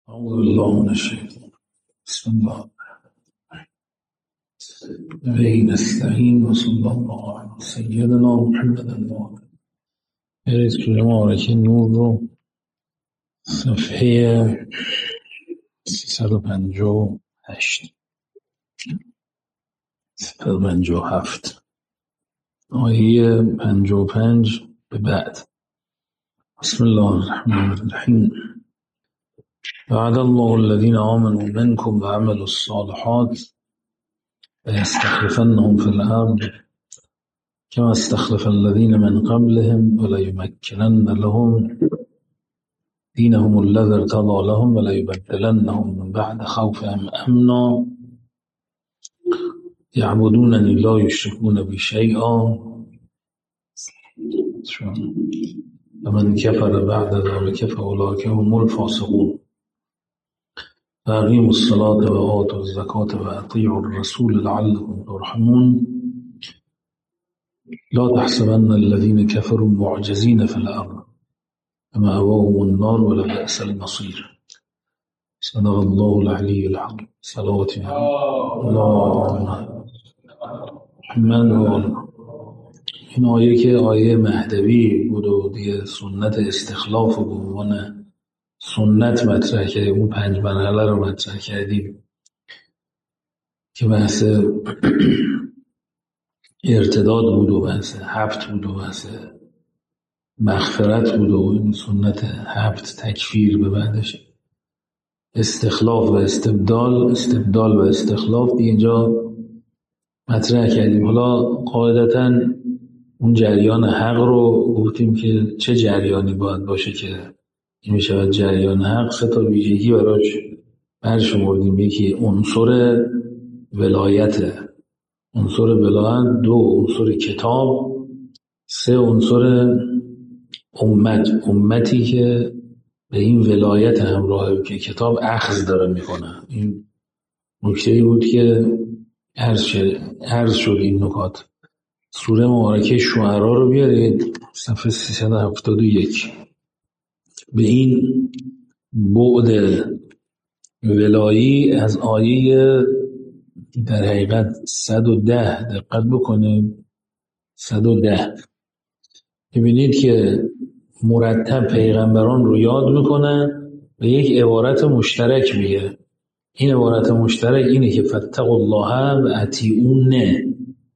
أعوذ بالله من الشيطان. بسم الله به نستعين وصلى الله على سيدنا محمد النور. برید سوره مبارکه نور رو صفحه 358 357 آیه 55 به بعد. بسم الله الرحمن الرحیم. وعد الله الذين آمنوا منكم وعملوا الصالحات ليستخلفنهم في الأرض كما استخلف الذين من قبلهم وليمكنن لهم دينهم الذي ارتضى لهم وليبدلنهم من بعد خوفهم أمنا يعبدونني لا يشركون بي شيئا ومن كفر بعد ذلك فأولئك هم الفاسقون. فأقيموا الصلاة وآتوا الزكاة وأطيعوا الرسول لعلكم ترحمون. لا تحسبن الذين كفروا معجزين في الأرض فمأواهم النار ولبئس المصير. صدق الله العلي العظيم. صلوات الله محمد و آله. این آیه که آیه مهدوی بود و دیگه سنت استخلاف و به عنوان سنت مطرح کردیم، اون 5 مرحله رو مطرح کردیم که بحث ارتداد بود و بحث حبط بود و بحث مغفرت بود و این سنت حبط تکفیر به بعدش استخلاف و استبدال و استخلاف دیگه اینجا مطرح کردیم. حالا قاعدتاً اون جریان حق رو گفتیم که چه جریانی باید باشه که این میشود جریان حق. 3 ویژگی براش برشمردیم. یکی عنصر ولایت، عنصر ولایت. 2 عنصر کتاب. 3 عنصر امتی که به این ولایت همراهه که کتاب اخذ داره میکنه. این نکته‌ای بود که عرض شد این نکات. سوره مبارکه شعرا رو بیارید صفحه 371. به این بعد ولایی از آیه در حقیقت 110 دقت بکنید. 110 ببینید که مرتب پیغمبران رو یاد میکنن و یک عبارت مشترک میگه. این عبارت مشترک اینه که فاتقوا الله و اطیعونه.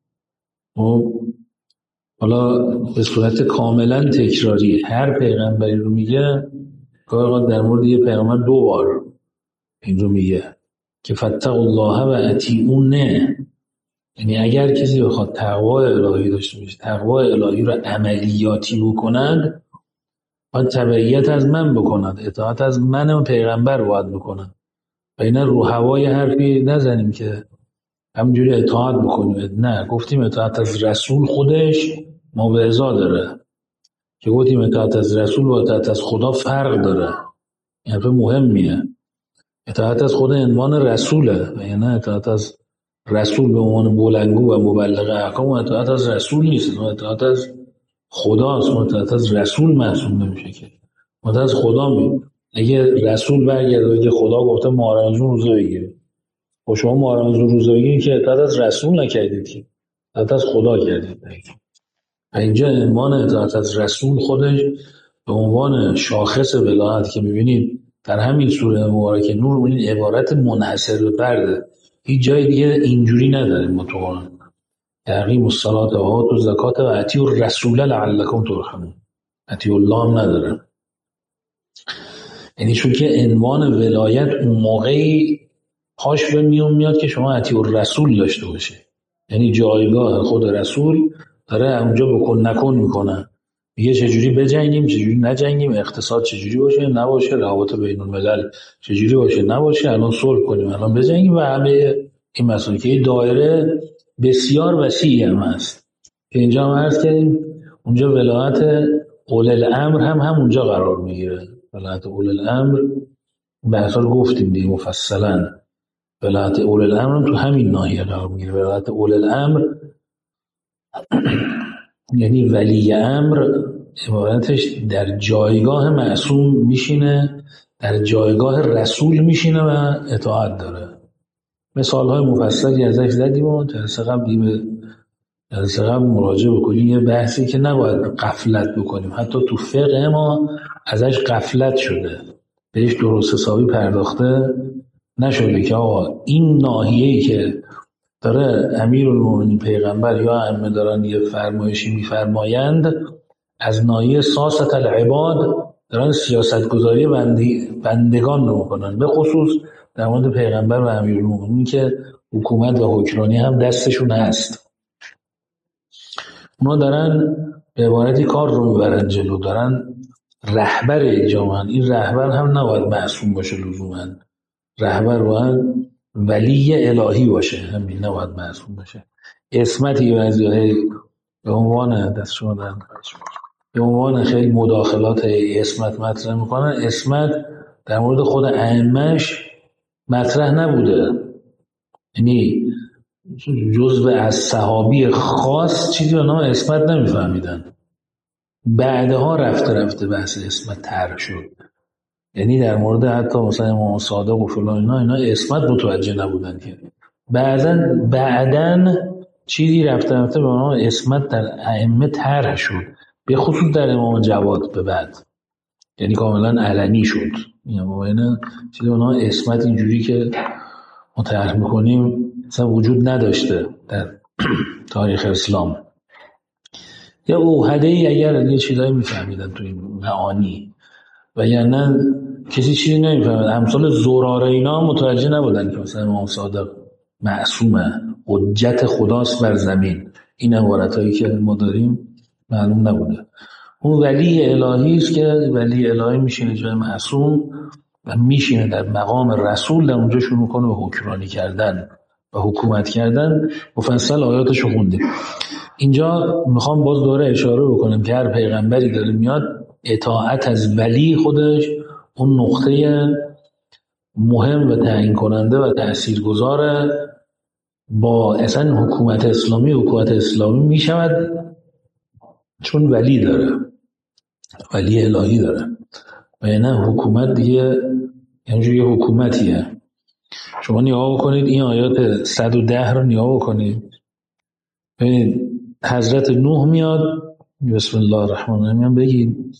حالا به صورت کاملا تکراری هر پیغمبری رو میگه. گاهی در مورد یه پیغمبر 2 بار این رو میگه که فاتقوا الله و اطیعونه. یعنی اگر کسی بخواد تقوای الهی داشته باشه، تقوای الهی رو عملیاتی بکند، باید تبعیت از من بکند، اطاعت از من و پیغمبر باید بکند. و اینا رو هوای حرفی نزنیم که همینجوری اطاعت بکنیم. نه، گفتیم اطاعت از رسول خودش موعظه داره، که گفتیم اطاعت از رسول و اطاعت از خدا فرق داره. این حرف مهمیه. اطاعت از خدا عنوان رسوله و یعنی اطاعت از رسول به عنوان بلندگو و مبلغ احکام و اطاعت از رسول نیست. اطاعت از خداست. اطاعت از رسول محسوب نمیشه که اطاعت از خدا می. اگه رسول برگرده که خدا گفته ماه روزه بگیرید و شما ماه روزه بگیرید که اطاعت از رسول نکردید، که اطاعت از خدا کردید. اینجا عنوان اطاعت از رسول خودش به عنوان شاخص ولایت که میبینید در همین سوره مبارکه نور، این عبارت منحصر به فرده، هیچ جای دیگه اینجوری نداره. متقابلا اقیموا الصلاة و آتوا الزکاة و اطیعوا الرسول لعلکم ترحمون. اطیعوا الله هم نداره. یعنی چون که عنوان ولایت اون موقعی پاش به میاد که شما اطیعوا الرسول داشته باشه. یعنی جایگاه خود رسول داره اونجا بکن نکن میکنه. میگه چجوری بجنگیم، چجوری نجنگیم، اقتصاد چجوری باشه نباشه، روابط بین الملل چجوری باشه نباشه، الان صلح کنیم الان بجنگیم و همه این مسائل که دایره بسیار وسیعی هم هست که اینجا هم عرض کردیم. اونجا ولایت اولی الامر هم اونجا قرار میگیره. ولایت اولی الامر بحثا رو گفتیم دیگه مفصلا. ولایت اولی الامر تو همین ناحیه قرار میگیره. ولایت اولی الامر یعنی ولی امر عبارتش در جایگاه معصوم میشینه در جایگاه رسول میشینه و اطاعت داره. مثالهای مفصلی ازش زدیم و جلسه قبل مراجعه بکنیم. یه بحثی که نباید غفلت بکنیم، حتی تو فقه ما ازش غفلت شده، بهش درست حسابی پرداخته نشده که آقا این ناحیه‌ای که داره امیرالمومنین پیغمبر یا ائمه دارن یه فرمایشی میفرمایند، از ناحیه ساست العباد دارن سیاستگذاری بندگان رو میکنن، به خصوص در مورد پیغمبر و امیرالمومنین که حکومت و حکمرانی هم دستشون هست. اونا دارن به عبارتی کار رو میبرن جلو، دارن رهبر جامعه. این رهبر هم نباید معصوم باشه لزوما، رهبر باید ولی الهی باشه، همین، نباید معصوم باشه. اسمتی بعضی به عنوان دست شما دارن به عنوان خیلی مداخلات اسمت مطرح میکنن. اسمت در مورد خود ائمه‌اش مطرح نبوده، یعنی جزو از صحابی خاص چیزی به نام اسمت نمیفهمیدن. بعدها رفته بحث اسمت طرح شد، یعنی در مورد حتی مثلا امام صادق و فلان اینا اسمت متوجه نبودن که بعدن چیزی رفته به نام اسمت در ائمه طرح شد، به خصوص در امام جواد به بعد، یعنی کاملا علنی شد. یعنی چیزی به نام اسمت اینجوری که ما طرح میکنیم مثلا وجود نداشته در تاریخ اسلام. یا اوحده‌ای اگر یه چیزایی میفهمیدن تو این معانی، و یعنی کسی چیزی نمیفهمد. امثال زراره اینا متوجه نبودن که مثلا امام صادق معصومه، حجت خداست بر زمین. این عبارتایی که ما داریم معلوم نبوده. اون ولی الهی است که ولی الهی میشینه جای معصوم و میشینه در مقام رسول، در اونجا شروع کنه به حکمرانی کردن و حکومت کردن. مفصل آیاتشو خوندیم. اینجا میخوام باز دوره اشاره بکنم که هر پیغمبری داره میاد، اطاعت از ولی خودش اون نقطه مهم و تعیین کننده و تاثیرگذاره. با اصلا حکومت اسلامی میشود چون ولی داره، ولی الهی داره، و یعنی حکومت دیگه یه حکومتیه. شما نگاه بکنید این آیات 110 رو نگاه بکنید، ببینید حضرت نوح میاد، بسم الله الرحمن الرحیم بگید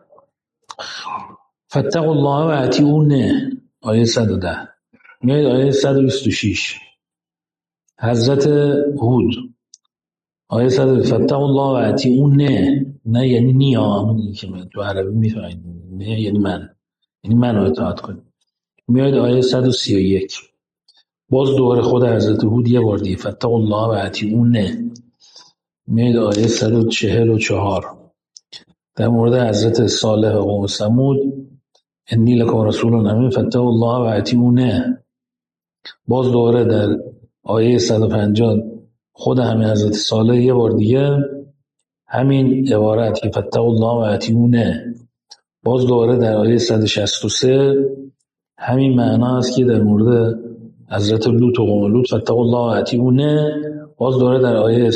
فاتقوا الله و اطیعون، آیه 110. میاد آیه 126 حضرت هود، آیه 100 فاتقوا الله و اطیعون، نه یعنی نیا که تو عربی میفهمید، نه یعنی من رو اطاعت کنید. میاد آیه 131 باز دوباره خود حضرت هود یه بار دیگه فاتقوا الله و اطیعون. میاد آیه 144 در مورد حضرت صالح و قوم ثمود، انی لکم رسول امین فاتقوا الله و اطیعون. باز دوباره در آیه 150 خود همین حضرت صالح یه بار دیگه همین عبارت که فاتقوا الله و اطیعون. باز دوباره در آیه 163 همین معنا است که در مورد حضرت لوط و قوم لوط فاتقوا الله و اطیعون. باز دوباره در آیه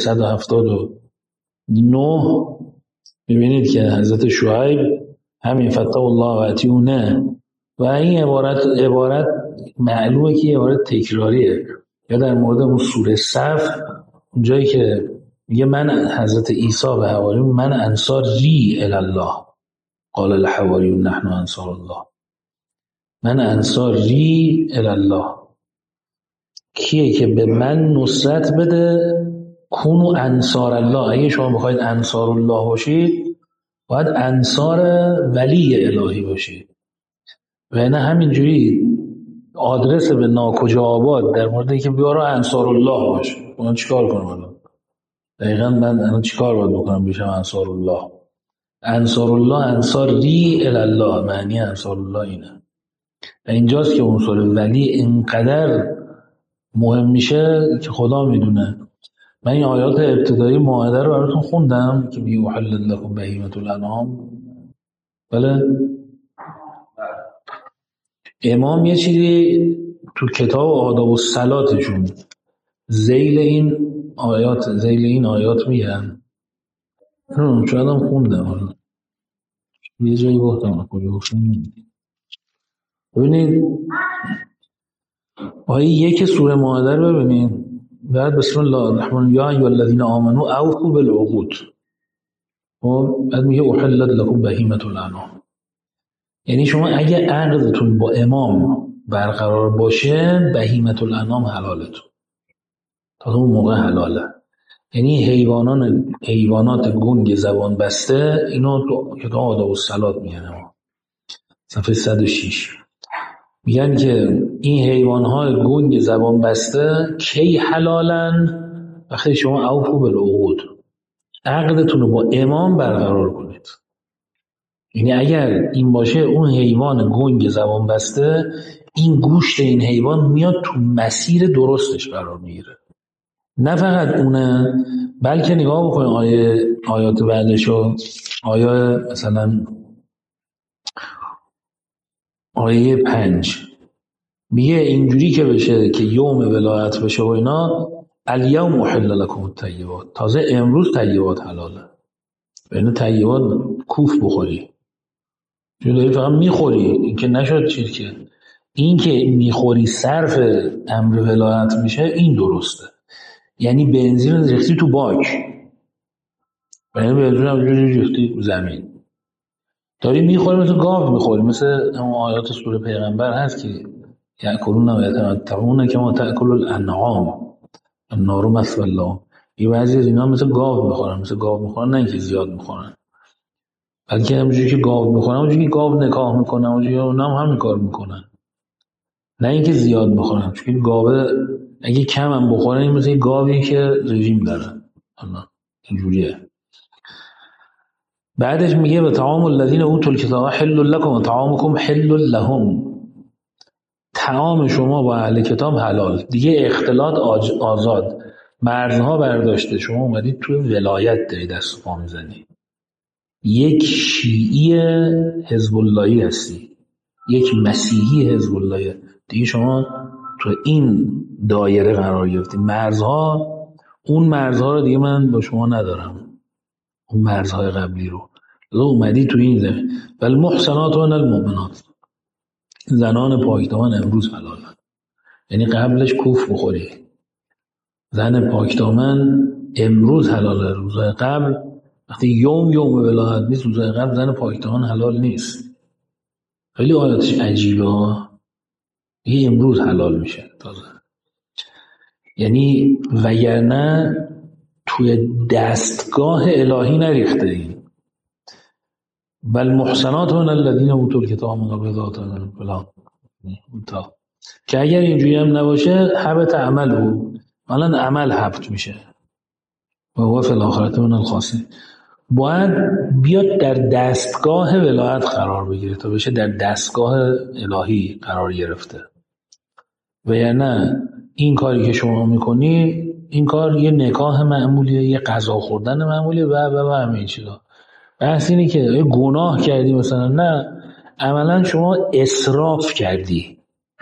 179 می‌بینید که حضرت شعیب همین فاتقوا الله و اطیعون. و این عبارت معلومه که عبارت تکراریه. یا در مورد اون سوره صف اونجایی که میگه من حضرت عیسی و حواریون من انصاری الی الله قال الحواریون نحن انصار الله، من انصاری الی الله. کیه که به من نصرت بده؟ کونو انصار الله. اگه شما بخواید انصار الله باشید باید انصار ولی الهی باشید، و نه همینجوری آدرس به ناکجا آباد در مورد اینکه بیارو انصار الله باشه. من چیکار کنم الان؟ دقیقاً من الان چیکار باید بکنم بشم انصار الله؟ انصار الله انصاری الی الله، معنی انصار الله اینه. و اینجاست که عنصر ولی اینقدر مهم میشه که خدا میدونه. من این آیات ابتدایی مائده رو براتون خوندم که میگه احل لکم بهیمة الانعام. بله امام یه چیزی تو کتاب آداب الصلاتشون ذیل این آیات میگن، شاید هم خوندم، یه جایی گفتم کجا گفتم ببینید آیه 1 سوره مائده رو ببینید. بعد بسم الله الرحمن الرحیم یا ایها الذین آمنوا اوفوا بالعقود. بعد میگه احلت لكم بهیمة الانعام. یعنی شما اگه عقدتون با امام برقرار باشه بهیمة الانعام حلالتون، تا اون موقع حلاله. یعنی حیوانات گنگ زبان بسته، اینو تو کتاب آداب الصلات میگن، صفحه 106 میگن که این حیوانات گنگ زبان بسته کی حلالن؟ وقتی شما اوفوا بالعقود، عقدتون رو با امام برقرار کنید. یعنی اگر این باشه اون حیوان گنگ زبان بسته، این گوشت این حیوان میاد تو مسیر درستش قرار میگیره. نه فقط اونه، بلکه نگاه بکنید آیات بعدشو. مثلا آیه 5 میگه اینجوری که بشه که یوم ولایت بشه و اینا، الیوم احل لکم الطیبات، تازه امروز طیبات حلاله. یعنی طیبات کوف بخوری، چون داری فقط میخوری، این که نشد چیز که این که میخوری صرف امر ولایت میشه، این درسته. یعنی بنزین ریختی تو باک، یعنی بنزین همجوری ریختی زمین، داری میخوری، مثل گاو میخوری، مثل اون آیات سوره پیغمبر هست که یأکلون و یتمتعون کما تأکل الانعام النار مثوی لهم. یه بعضی از اینا مثل گاو میخورن، نه اینکه زیاد میخورن، بلکه همونجوری که گاو میخورن، همونجوری که گاو نکاح میکنن، همونجوری اونا هم همین کار میکنن، نه اینکه زیاد میخورن. چون گاوه اگه کم هم بخورن، این مثل گاوی که رژیم دارن، اینجوریه. بعدش میگه و طعام الذین اوتوا الکتاب حل لکم و طعامکم حل لهم. طعام شما با اهل کتاب حلال، دیگه اختلاط آزاد، مرزها برداشته. شما اومدید توی ولایت داری دست پا میزنی، یک شیعی حزب اللهی هستی، یک مسیحی حزب اللهی، دیگه شما تو این دایره قرار گرفتی. اون مرزها رو دیگه من با شما ندارم، اون مرزهای قبلی رو. اومدی تو این زمین. والمحصنات من المؤمنات، زنان پاکدامن امروز حلالن. یعنی قبلش کوف بخوری، زن پاکدامن امروز حلاله. روزهای قبل وقتی یوم ولایت نیست، روزهای قبل زن پاکدامن حلال نیست. خیلی آیاتش عجیبه ها. یه امروز حلال میشه تازه. یعنی وگرنه توی دستگاه الهی نریخته این. بل محسنات من الذین اوتوا الکتاب من قبل ذات فلان، که اگر اینجوری هم نباشه حبط عمله، مثلا عمل حبط میشه و هو فی الاخرة من الخاسرین. باید بیاد در دستگاه ولایت قرار بگیره تا بشه در دستگاه الهی قرار گرفته. و یا نه این کاری که شما میکنی، این کار یه نکاح معمولیه، یه غذا خوردن معمولیه و همین چیزا. بحث اینه که گناه کردی مثلا، نه، عملا شما اسراف کردی.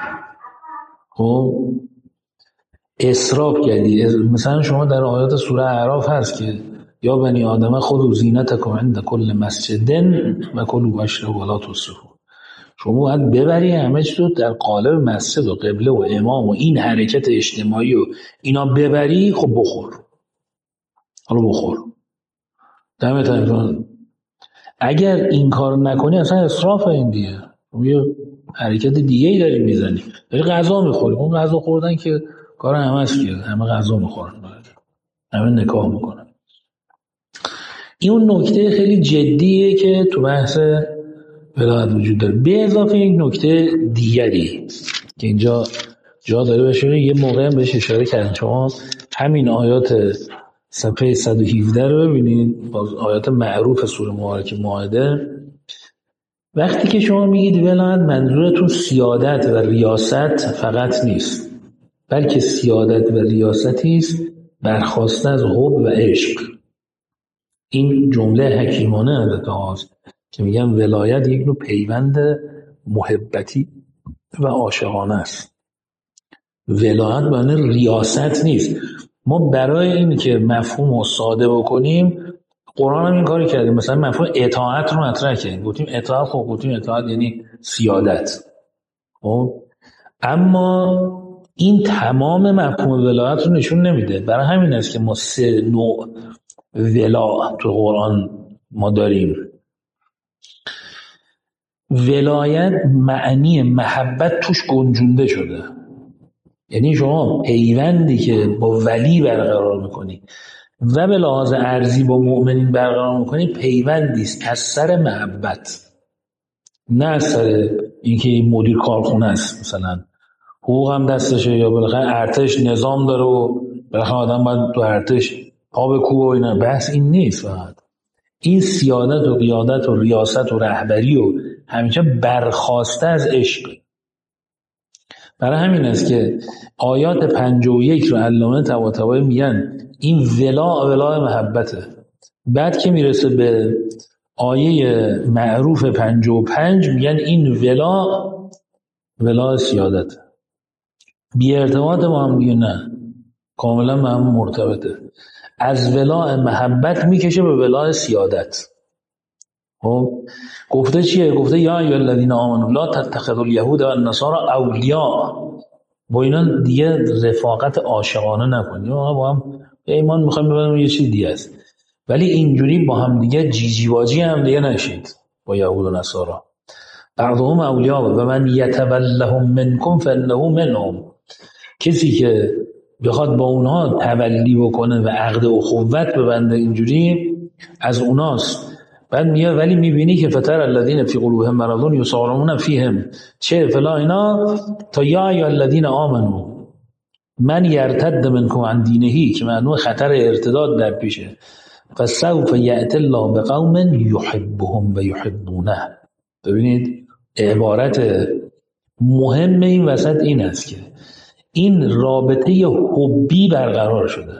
خب اسراف کردی. مثلا شما در آیات سوره اعراف هست که یا بنی آدم خذوا زینتکم عند کل مسجد و کلوا واشربوا ولا تسرفوا. شما باید ببری همه چیز رو در قالب مسجد و قبله و امام و این حرکت اجتماعی و اینا ببری. خب بخور، حالا بخور دمت. اگر این کار نکنی اصلا اسراف این دیگه، یه حرکت دیگه ای داری میزنی، داری غذا میخوری. اون غذا خوردن که کار همه است که همه غذا میخورن، همه نکاح میکنن. این اون نکته خیلی جدیه که تو بحث ولایت وجود داره. به اضافه یک نکته دیگری که اینجا جا داره بشه، یه موقع هم بهش اشاره کردن. شما همین آیات صفحه 117 رو ببینید، باز آیات معروف سوره مبارکه مائده. وقتی که شما میگید ولایت، منظورتون سیادت و ریاست فقط نیست، بلکه سیادت و ریاستی است برخواسته از حب و عشق. این جمله حکیمانه البته هاست که میگن ولایت یک نوع پیوند محبتی و عاشقانه است. ولایت معنی ریاست نیست. ما برای این که مفهوم رو ساده بکنیم، قرآن هم این کاری کردیم. مثلا مفهوم اطاعت رو مطرح کردیم، گفتیم اطاعت، خب گفتیم اطاعت یعنی سیادت. خب اما این تمام مفهوم ولایت رو نشون نمیده. برای همین است که ما 3 نوع ولا تو قرآن ما داریم. ولایت معنی محبت توش گنجونده شده، یعنی شما پیوندی که با ولی برقرار میکنی و به لحاظ ارضی با مؤمنین برقرار میکنی پیوندی است از سر محبت، نه از سر اینکه این مدیر کارخونه است مثلا حقوق هم دستشه، یا بالاخره ارتش نظام داره و بالاخره آدم باید تو ارتش پا به کوه و اینا. بحث این نیست. فقط این سیادت و قیادت و ریاست و رهبری و همیشه برخواسته از عشق. برای همین است که آیات 51 رو علامه طباطبایی میگن این ولا محبته. بعد که میرسه به آیه معروف 55 میگن این ولا سیادت. بی ارتباط با هم دیگه نه، کاملا با هم مرتبطه. از ولا محبت میکشه به ولا سیادت. خب گفته چیه؟ گفته یا ایها الذین آمنوا لا تتخذوا اليهود والنصارى اولیاء. با اینا دیگه رفاقت عاشقانه نکنید. با هم ایمان میخوایم ببریم یه چیز دیگه است، ولی اینجوری با هم دیگه جیجی باجی هم دیگه نشید با یهود و نصارا. بعضهم اولیاء و من یتولهم منکم فانه منهم. کسی که بخواد با اونها تولی بکنه و عقد اخوت ببنده اینجوری از اوناست. بعد میاد ولی میبینی که فتر الذین فی قلوبهم مرض یسارعون فیهم چه فلا اینا تا یا ایها الذین آمنوا من یرتد منکم عن دینه، که معنی خطر ارتداد در پیشه. فسوف یأتی الله بقوم یحبهم و یحبونه. ببینید عبارت مهم این وسط این است که این رابطه حبی برقرار شده.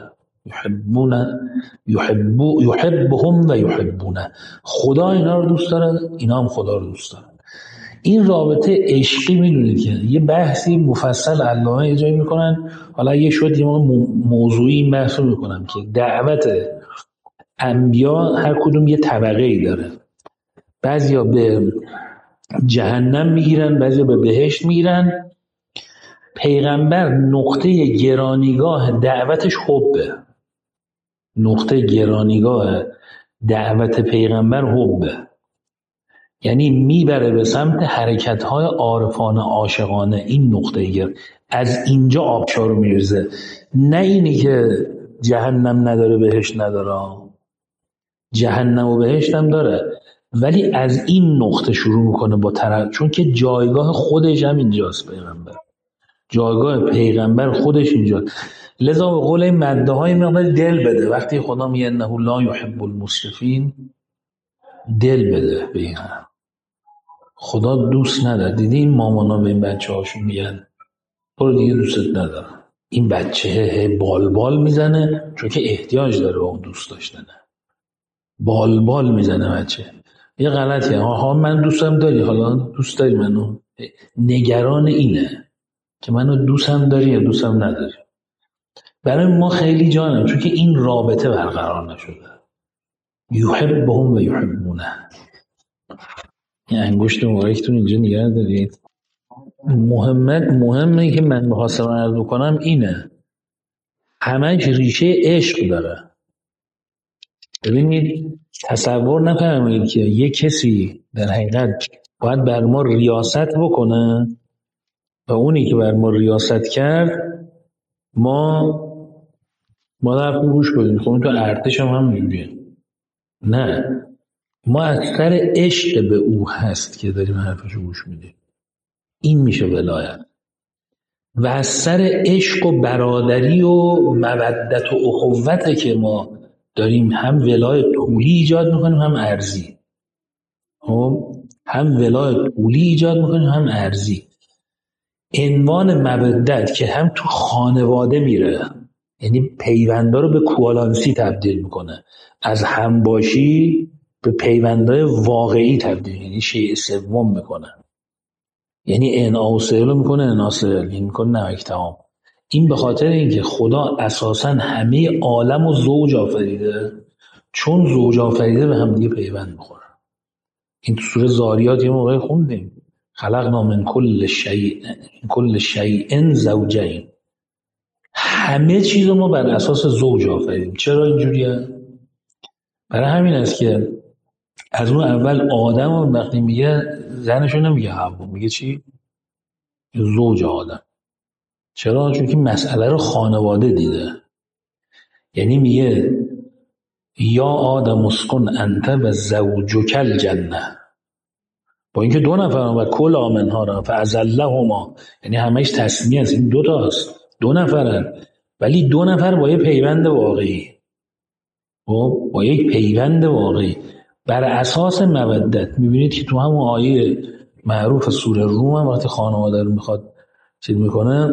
یحبهم و یحبونه. خدا اینا رو دوست داره، اینا هم خدا رو دوست دارن. این رابطه عشقی میدونید که یه بحثی مفصل علامه یه جایی میکنن، حالا یه شد یه موضوعی این بحث رو میکنم که دعوت انبیا هر کدوم یه طبقه ای داره. بعضیا به جهنم میگیرن، بعضیا به بهشت میگیرن. پیغمبر نقطه گرانیگاه دعوتش حبه. نقطه گرانیگاه دعوت پیغمبر حبه، یعنی میبره به سمت حرکت‌های عارفانه عاشقانه. این نقطه از اینجا آبشار میرزه، نه اینی که جهنم نداره بهشت نداره. جهنم و بهشت هم داره، ولی از این نقطه شروع میکنه با چون که جایگاه خودش هم اینجاست. پیغمبر جایگاه پیغمبر خودش اینجا. لذا به قول این مده های مقدار دل بده. وقتی خدا میگه انه لا یحب المسرفین، دل بده به این هم. خدا دوست نداره. دیدی این مامانا به این بچه هاشون میگن برو دیگه دوستت ندارم. این بچه بال میزنه چون که احتیاج داره به اون دوست داشتنه. بال میزنه بچه. یه غلطیه. ها من دوستم داری، حالا دوست داری منو؟ نگران اینه که منو دوستم داری یا دوستم نداری. برای ما خیلی جانم، چون که این رابطه برقرار نشده. یحبهم و یحبونه. این انگشت مبارکتون اینجا نگه دارید. مهمه که من بخواستم عرض کنم اینه، همش ریشه عشق داره. ببینید تصور نفرمایید که یک کسی در حقیقت باید بر ما ریاست بکنه و اونی که بر ما ریاست کرد ما در گوش بدیم. خب تو ارتش هم میگه نه، ما از سر عشق به او هست که داریم حرفشو گوش میدیم. این میشه ولایت. و از سر عشق و برادری و مودت و اخوته که ما داریم هم ولایت طولی ایجاد میکنیم هم ارضی. هم ولایت طولی ایجاد میکنیم هم ارضی. عنوان مودت که هم تو خانواده میره، یعنی پیوندا رو به کوالانسی تبدیل میکنه، از همباشی به پیوندای واقعی تبدیل، یعنی شیء سوم میکنه، یعنی اناصل رو میکنه اناصل، یعنی میکنه نمک تمام. این به خاطر اینکه خدا اساسا همه عالم و زوج آفریده، چون زوج آفریده به هم دیگه پیوند میخورن. این تو سوره زاریات یه موقع خوندیم، خلقنا من کل شیء زوجین. همه چیز رو ما بر اساس زوج آفریدیم. چرا اینجوریه؟ برای همین است که از اون اول آدم رو وقتی میگه زنشو نمیگه حوا، میگه چی؟ زوج آدم. چرا؟ چون که مسئله رو خانواده دیده. یعنی میگه یا آدم اسکن انت و زوجک الجنه، با اینکه دو نفر و کلا منها را فازلهما، یعنی همش تسمیه است، این دو تاست، دو نفرن، ولی دو نفر با یه پیوند واقعی، با یک پیوند واقعی بر اساس مودت. میبینید که تو همون آیه معروف سوره روم هم وقتی خانواده رو میخواد چیز میکنه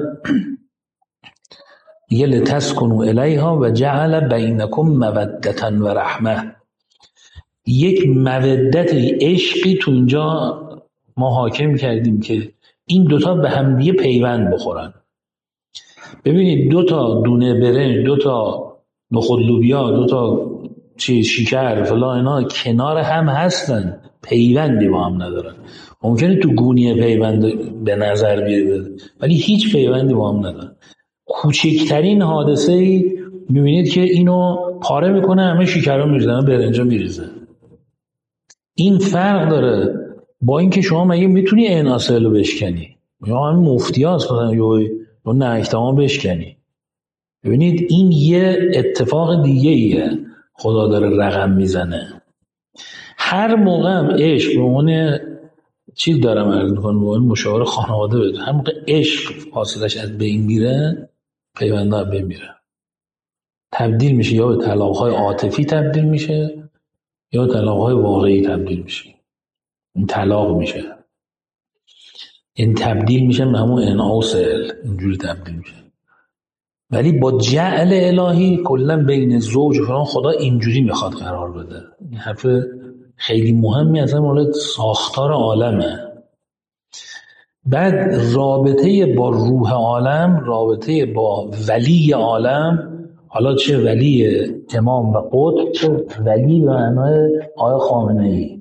میگه لتسکنوا الیها و جعل بینکم مودة و رحمه. یک مودت، عشقی تو اینجا ما حاکم کردیم که این دوتا به هم دیگه پیوند بخورن. ببینید دوتا دونه برنج، دوتا نخود لوبیا، دوتا شکر فلان اینا کنار هم هستن، پیوندی با هم ندارن. ممکنه تو گونی پیوند به نظر بیاد ولی هیچ پیوندی با هم ندارن. کوچکترین حادثه ای میبینید که اینو پاره میکنه، همه شکرها میریزن، برنجا میریزه. این فرق داره با اینکه شما مگه میتونی عناصر رو بشکنی یا همین مفتی هست یا نهکتما بشکنی. ببینید این یه اتفاق دیگه ایه خدا داره رقم میزنه. هر موقع هم عشق به عنوان چیز دارم عرض میکنم، به عنوان مشاور خانواده بده، هر موقع عشق فاصلش از بین میره پیونده از بین میره، تبدیل میشه یا به طلاق‌های عاطفی تبدیل میشه یا طلاق‌های واقعی تبدیل میشه. این طلاق میشه، این تبدیل میشه به همون انعاسل، اینجوری تبدیل میشه. ولی با جعل الهی کلا بین زوج و خدا اینجوری میخواد قرار بده. این حرف خیلی مهمی اصلا مال ساختار عالمه. بعد رابطه با روح عالم، رابطه با ولی عالم، حالا چه ولی امام و قطب چه ولی و معنای آقای خامنه‌ای،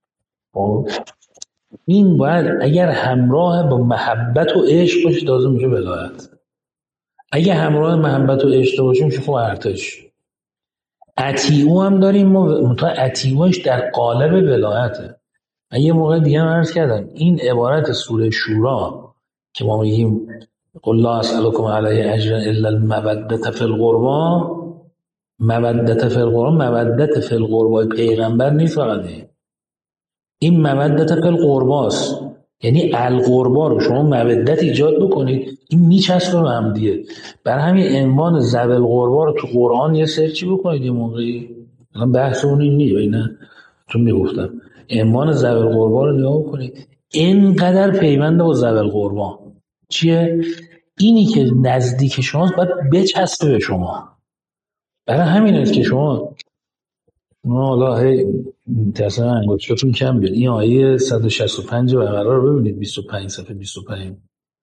این باید اگر همراه با محبت و عشق باشه تازه میشه ولایت. اگه همراه محبت و عشق باشه میشه خب ارتش. عطیعو هم داریم ما، منتها عطیعوش در قالب ولایته. یه موقع دیگه هم عرض کردم این عبارت سوره شورا که ما میگیم قل لا اسألکم علیه اجرا الا المودة فی القربى، مودة فی القربى، مودة فی القربى پیغمبر نیست فقط، این مودة فی القربى است. یعنی القربا رو شما مودت ایجاد بکنید این میچسبه به هم دیگه. برای همین عنوان ذوی القربا رو تو قرآن یه سرچی بکنید یه موقعی، الان بحث اون این نیست، اینا چون میگفتم عنوان ذوی القربا رو نگاه بکنید، اینقدر پیوند با ذوی القربا چیه؟ اینی که نزدیک شماست باید بچسبه به شما. برای همین است که شما حالا هی تصمیم انگشتاتون کم بیاد، این آیه 165 بقره رو ببینید، 25 صفحه 25.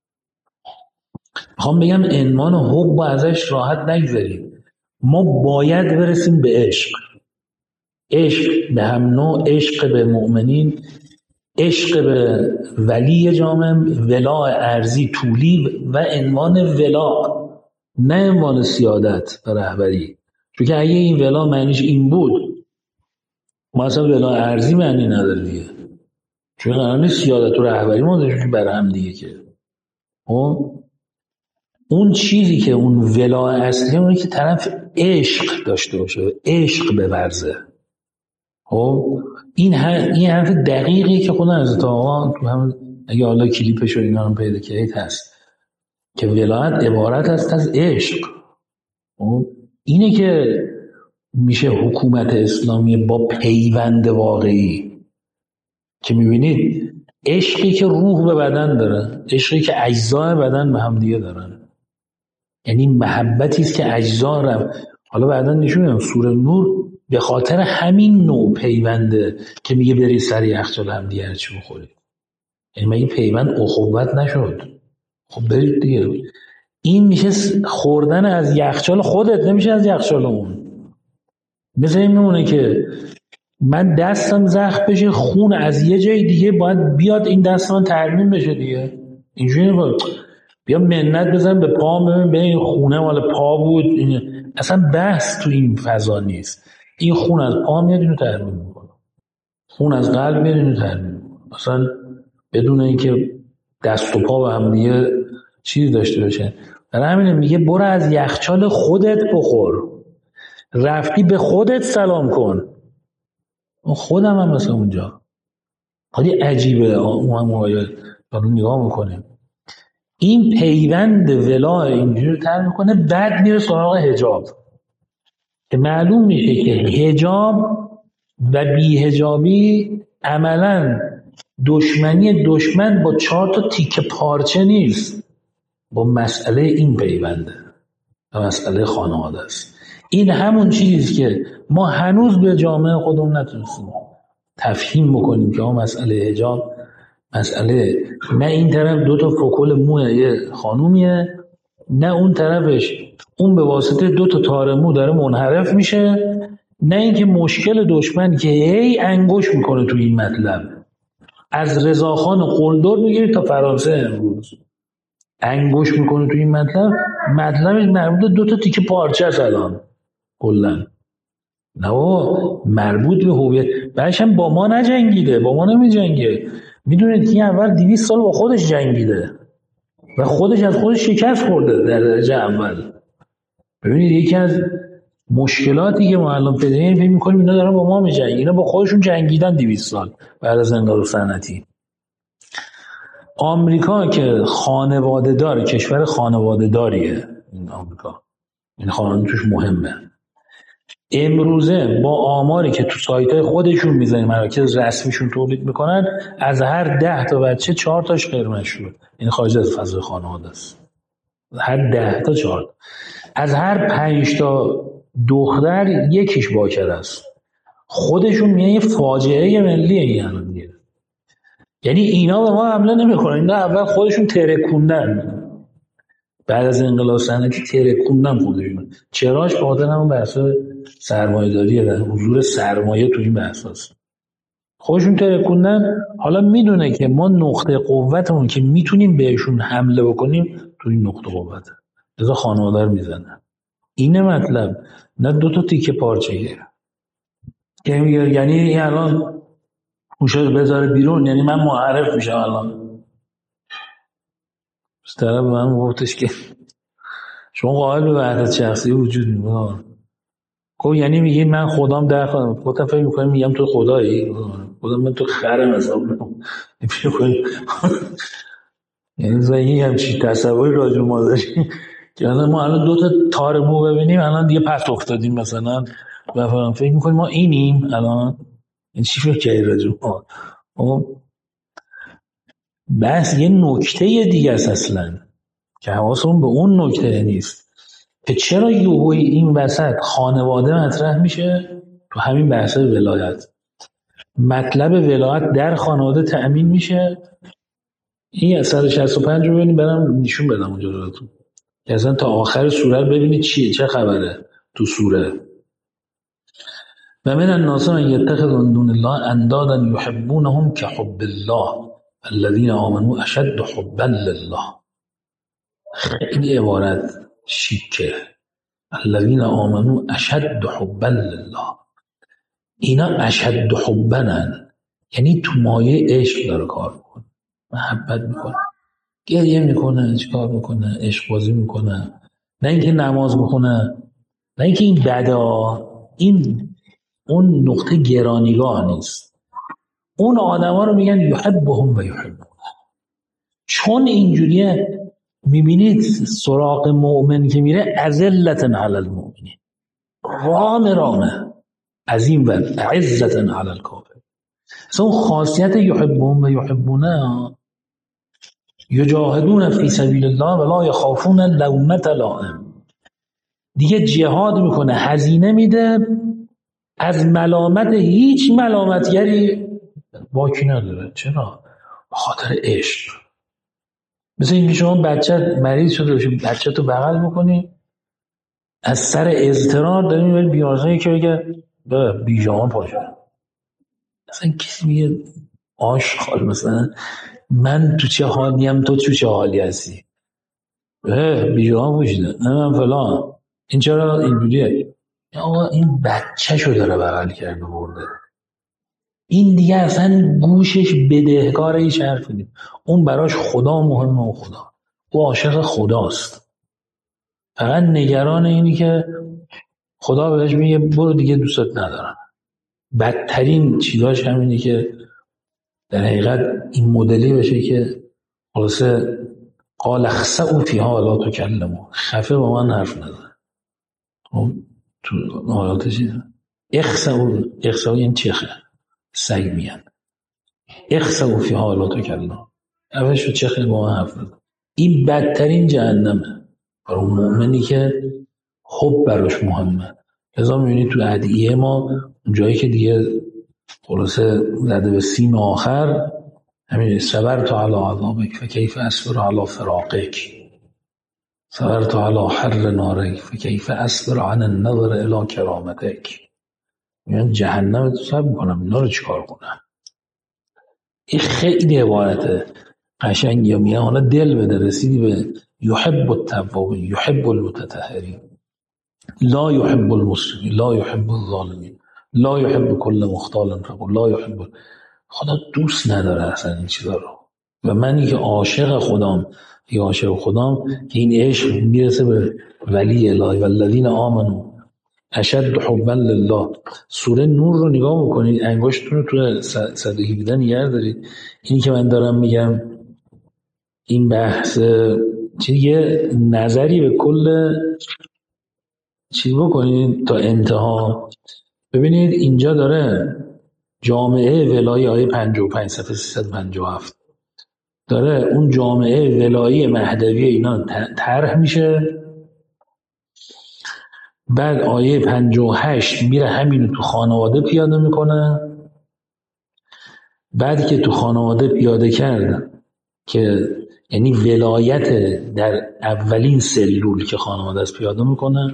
میخوام بگم عنوان حب با ازش راحت نگذاریم. ما باید برسیم به عشق، عشق به هم نوع، عشق به مؤمنین، عشق به ولی جامع، ولا ارزی طولی و عنوان ولا، نه عنوان سیادت و رهبری. چون که اگه این ولا معنیش این بود ما اصلا ولا ارزی معنی نداره دیگه، چون قرار نیست سیادت و رهبری ما داشتیم برای هم دیگه که اون چیزی که اون ولا اصلی اونه که طرف عشق داشته باشه، عشق بورزه. این حرف دقیقی که خود حضرت آقا تو هم اگه حالا کلیپش رو اینا هم پیدا کردید هست که ولایت عبارت است از عشق. اینه که میشه حکومت اسلامی با پیوند واقعی، که میبینید عشقی که روح به بدن داره، عشقی که اجزای بدن به هم دیگه دارن، یعنی محبتی است که اجزا رو حالا بعدا نشون میدم سوره نور به خاطر همین نوع پیونده که میگه برید سر یخچال هم دیگه هرچی بخورید. یعنی مگه پیوند اخوت نشد؟ خب برید دیگه. این میشه خوردن از یخچال خودت، نمیشه از یخچال اون. مثل این میمونه که من دستم زخم بشه، خون از یه جای دیگه باید بیاد این دست من ترمیم بشه دیگه. اینجوری نباید بیا منت بزن به پام، ببین این خونه مال پا بود. اصلا بحث تو این فضا نیست. این خون از پا میاد اینو ترمیم میکنه، خون از قلب میاد اینو ترمیم میکنه، اصلا بدون اینکه دست و پا به هم دیگه چیزی داشته باشه. برای همینه میگه برو از یخچال خودت بخور، رفتی به خودت سلام کن. خودم هم مثلا اونجا خیلی عجیبه. اون آیه رو نگاه میکنیم، این پیوند ولا اینجوری تر میکنه، بعد میره سراغ حجاب که معلوم میشه که حجاب و بی‌حجابی عملاً دشمنی دشمن با 4 تا تیکه پارچه نیست، با مسئله این پیونده و مسئله خانواده است. این همون چیزی که ما هنوز به جامعه خودمون نتونستیم تفهیم بکنیم که مسئله حجاب مسئله نه این طرف 2 تا فکل موه یه خانومیه، نه اون طرفش اون به واسطه 2 تا تار مو داره منحرف میشه، نه اینکه مشکل دشمن که هی انگوش میکنه تو این مطلب، از رضاخان قلدر میگیری تا فرانسه امروز انگوش میکنه تو این مطلبش مربوط 2 تا تیکه پارچه است الان کلا. نه مربوط به هویت. بعدش هم با ما نجنگیده، با ما نمیجنگه. میدونید که اول 200 سال با خودش جنگیده و خودش از خودش شکست خورده در درجه اول. ببینید یکی از مشکلاتی که ما الان پیدا می‌کنیم اینا دارن با ما میجنگن، اینا با خودشون جنگیدن 200 سال بعد از انقلاب صنعتی. آمریکا که خانواده داره، کشور خانواده داریه این آمریکا، این خانواده توش مهمه. امروزه با آماری که تو سایت‌های خودشون میزنن، مراکز رسمیشون تولید میکنن، از هر 10 تا بچه 4 تاش قرمز شد. این خارج از فضای خانواده است. هر 10 تا 4، از هر 5 تا دختر یکیش باکر است. خودشون میگن یه فاجعه ملیه این الان دیگه. یعنی اینا به ما حمله نمیکنن، اینا اول خودشون ترکوندن، بعد از انقلاب صنعتی ترکوندن خودشون. چراش خاطر همون بحث سرمایه‌داریه و حضور سرمایه تو این بحث هست. خودشون ترکوندن. حالا میدونه که ما نقطه قوتمون که میتونیم بهشون حمله بکنیم تو این نقطه قوته، لذا خانواده رو میزنن. اینه مطلب، نه 2 تا تیکه پارچه که میگه یعنی الان موشه بذاره بیرون یعنی من معرف میشم. الان طرف من گفتش که شما قائل به وحدت شخصی وجود میکنه، خب یعنی میگی من خدام در خودم فکر میکنم میگم تو خدایی، خودم من تو خرم حساب میکنم. یعنی زایی همچی تصوری راجع ما داریم که ما الان 2 تا تار مو ببینیم الان دیگه پس افتادیم مثلا و فکر میکنیم ما اینیم الان. این چی فکر کردی راجع ما؟ بس یه نکته دیگه است اصلا که حواسمون به اون نکته نیست که چرا یهوی این وسط خانواده مطرح میشه. تو همین بحث ولایت، مطلب ولایت در خانواده تأمین میشه. این از 165 رو ببینید، برام نشون بدم اونجا براتون که اصلا تا آخر سوره رو ببینید چیه، چه خبره تو سوره. و من الناس من یتخذ من دون الله اندادا یحبونهم كحب الله الذين آمنوا اشد حبا لله. خیلی عبارت شیکه. الذين آمنوا اشد حبا لله. اینا اشد حبنن، یعنی تو مایه عشق داره کار میکنه، محبت میکنه، گریه میکنه، چیکار میکنه، عشق بازی میکنه. نه اینکه نماز بخونه، نه اینکه این بده، این اون نقطه گرانیگاه نیست. اون آدما رو میگن یحبهم و یحبونه. چون اینجوریه میبینید سراغ مؤمن که میره اذلة علی المؤمنین، رامه از این ور عزة علی الکافر. اصلا اون خاصیت یحبهم و یحبونه، یجاهدون فی سبیل الله ولا یخافون لومة لائم. دیگه جهاد میکنه، هزینه میده، از ملامت هیچ ملامتگری باکی نداره. چرا؟ به خاطر عشق. مثل اینکه شما بچه مریض شده باشی، بچه تو بغل میکنی، از سر اضطرار داری میبری بیمارستان که بگه بیجامان پاشه، اصلا کسی میگه آشغال مثلا من تو چه حالیم تو چه حالی هستی، بیجوان پوشیده نه من فلان، این چرا اینجوریه؟ آقا این بچه شو داره بغل کرده برده، این دیگه اصلا گوشش بدهکار هیچ حرفی نیست. اون براش خدا مهمه و خدا، او عاشق خداست، فقط نگران اینی که خدا بهش میگه برو دیگه دوستت ندارم. بدترین چیزاش همینه که در حقیقت این مدلی بشه که خلاصه قال اخسئوا فیها لا تکلموا، خفه با من حرف نزن. خب تو حالات چیزه اخسئوا یعنی چخه سگ میان، اخسئوا فیها لا تکلموا اولش رو چخه با من حرف نزن. این بدترین جهنمه برای اون مؤمنی که حب براش مهمه. لذا میبینید تو ادعیه ما جایی که دیگه خلاصه زده به سیم آخر همین صبرت علی عذابک فکیف اصبر علی فراقک، صبرت علی حر نارک فکیف اصبر عن النظر الی کرامتک. میگن جهنم تو صبر میکنم اینا رو چیکار کنم. این خیلی عبارت قشنگیه. میگن حالا دل بده رسیدی به یحب التوابین یحب المتطهرین لا يحب المسلمین لا يحب الظالمین لا يحب كل مختال فخور لا يحب. خدا دوست نداره اصلا این چیزا رو. و منی که عاشق خدام که این عشق میرسه به ولی الهی والذین آمنوا اشد حبا لله. سوره نور رو نگاه بکنید، انگشتتون رو تو 117 نگه دارید. اینی که من دارم میگم این بحث یه نظری به کل چی بکنید تا انتها. ببینید اینجا داره جامعه ولایی آیه 55 صفحه 357 داره اون جامعه ولایی مهدوی اینا طرح میشه. بعد آیه 58 میره همینو تو خانواده پیاده میکنه. بعدی که تو خانواده پیاده کرد که یعنی ولایت در اولین سلول که خانواده است پیاده میکنه،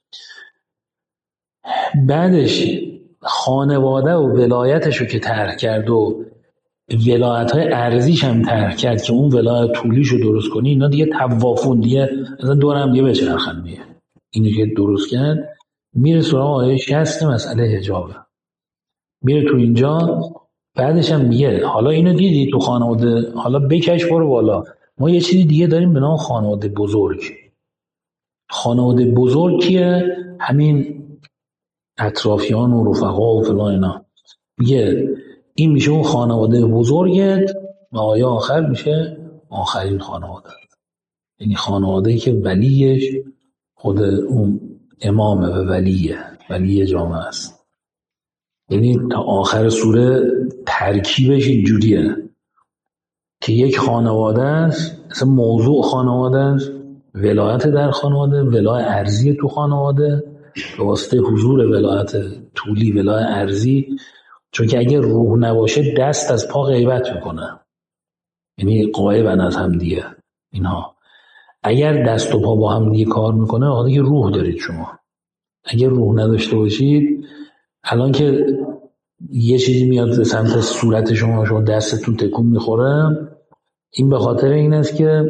بعدش خانواده و ولایتشو که طرح کرد و ولایت‌های ارضیش هم طرح کرد که اون ولایت طولیشو درست کنی، اینا دیگه توافون دیگه اصلا دورم دیگه بچرخن دیگه. اینو که درست کرد میره سراغ آیه 60 مسئله حجابه، میره تو اینجا. بعدش هم میگه حالا اینو دیدی تو خانواده، حالا بکش برو بالا، ما یه چیزی دیگه داریم به نام خانواده بزرگ. خانواده بزرگ کیه؟ همین اطرافیان و رفقا و فلان اینا. میگه این میشه اون خانواده بزرگت و آیه آخر میشه آخرین خانواده، یعنی خانواده‌ای که ولیش خود اون امامه و ولی جامعه است. یعنی تا آخر سوره ترکیبش اینجوریه که یک خانواده است، اصلا موضوع خانواده است، ولایت در خانواده، ولایت ارضی تو خانواده به واسطه حضور ولایت طولی ولایت ارضی، چون که اگه روح نباشه دست از پا غیبت میکنه، یعنی غایبن از هم دیگه اینها. اگر دست و پا با هم دیگه کار میکنه آخه دیگه روح دارید شما. اگر روح نداشته باشید، الان که یه چیزی میاد به سمت صورت شما دستتون تکون میخوره، این به خاطر این است که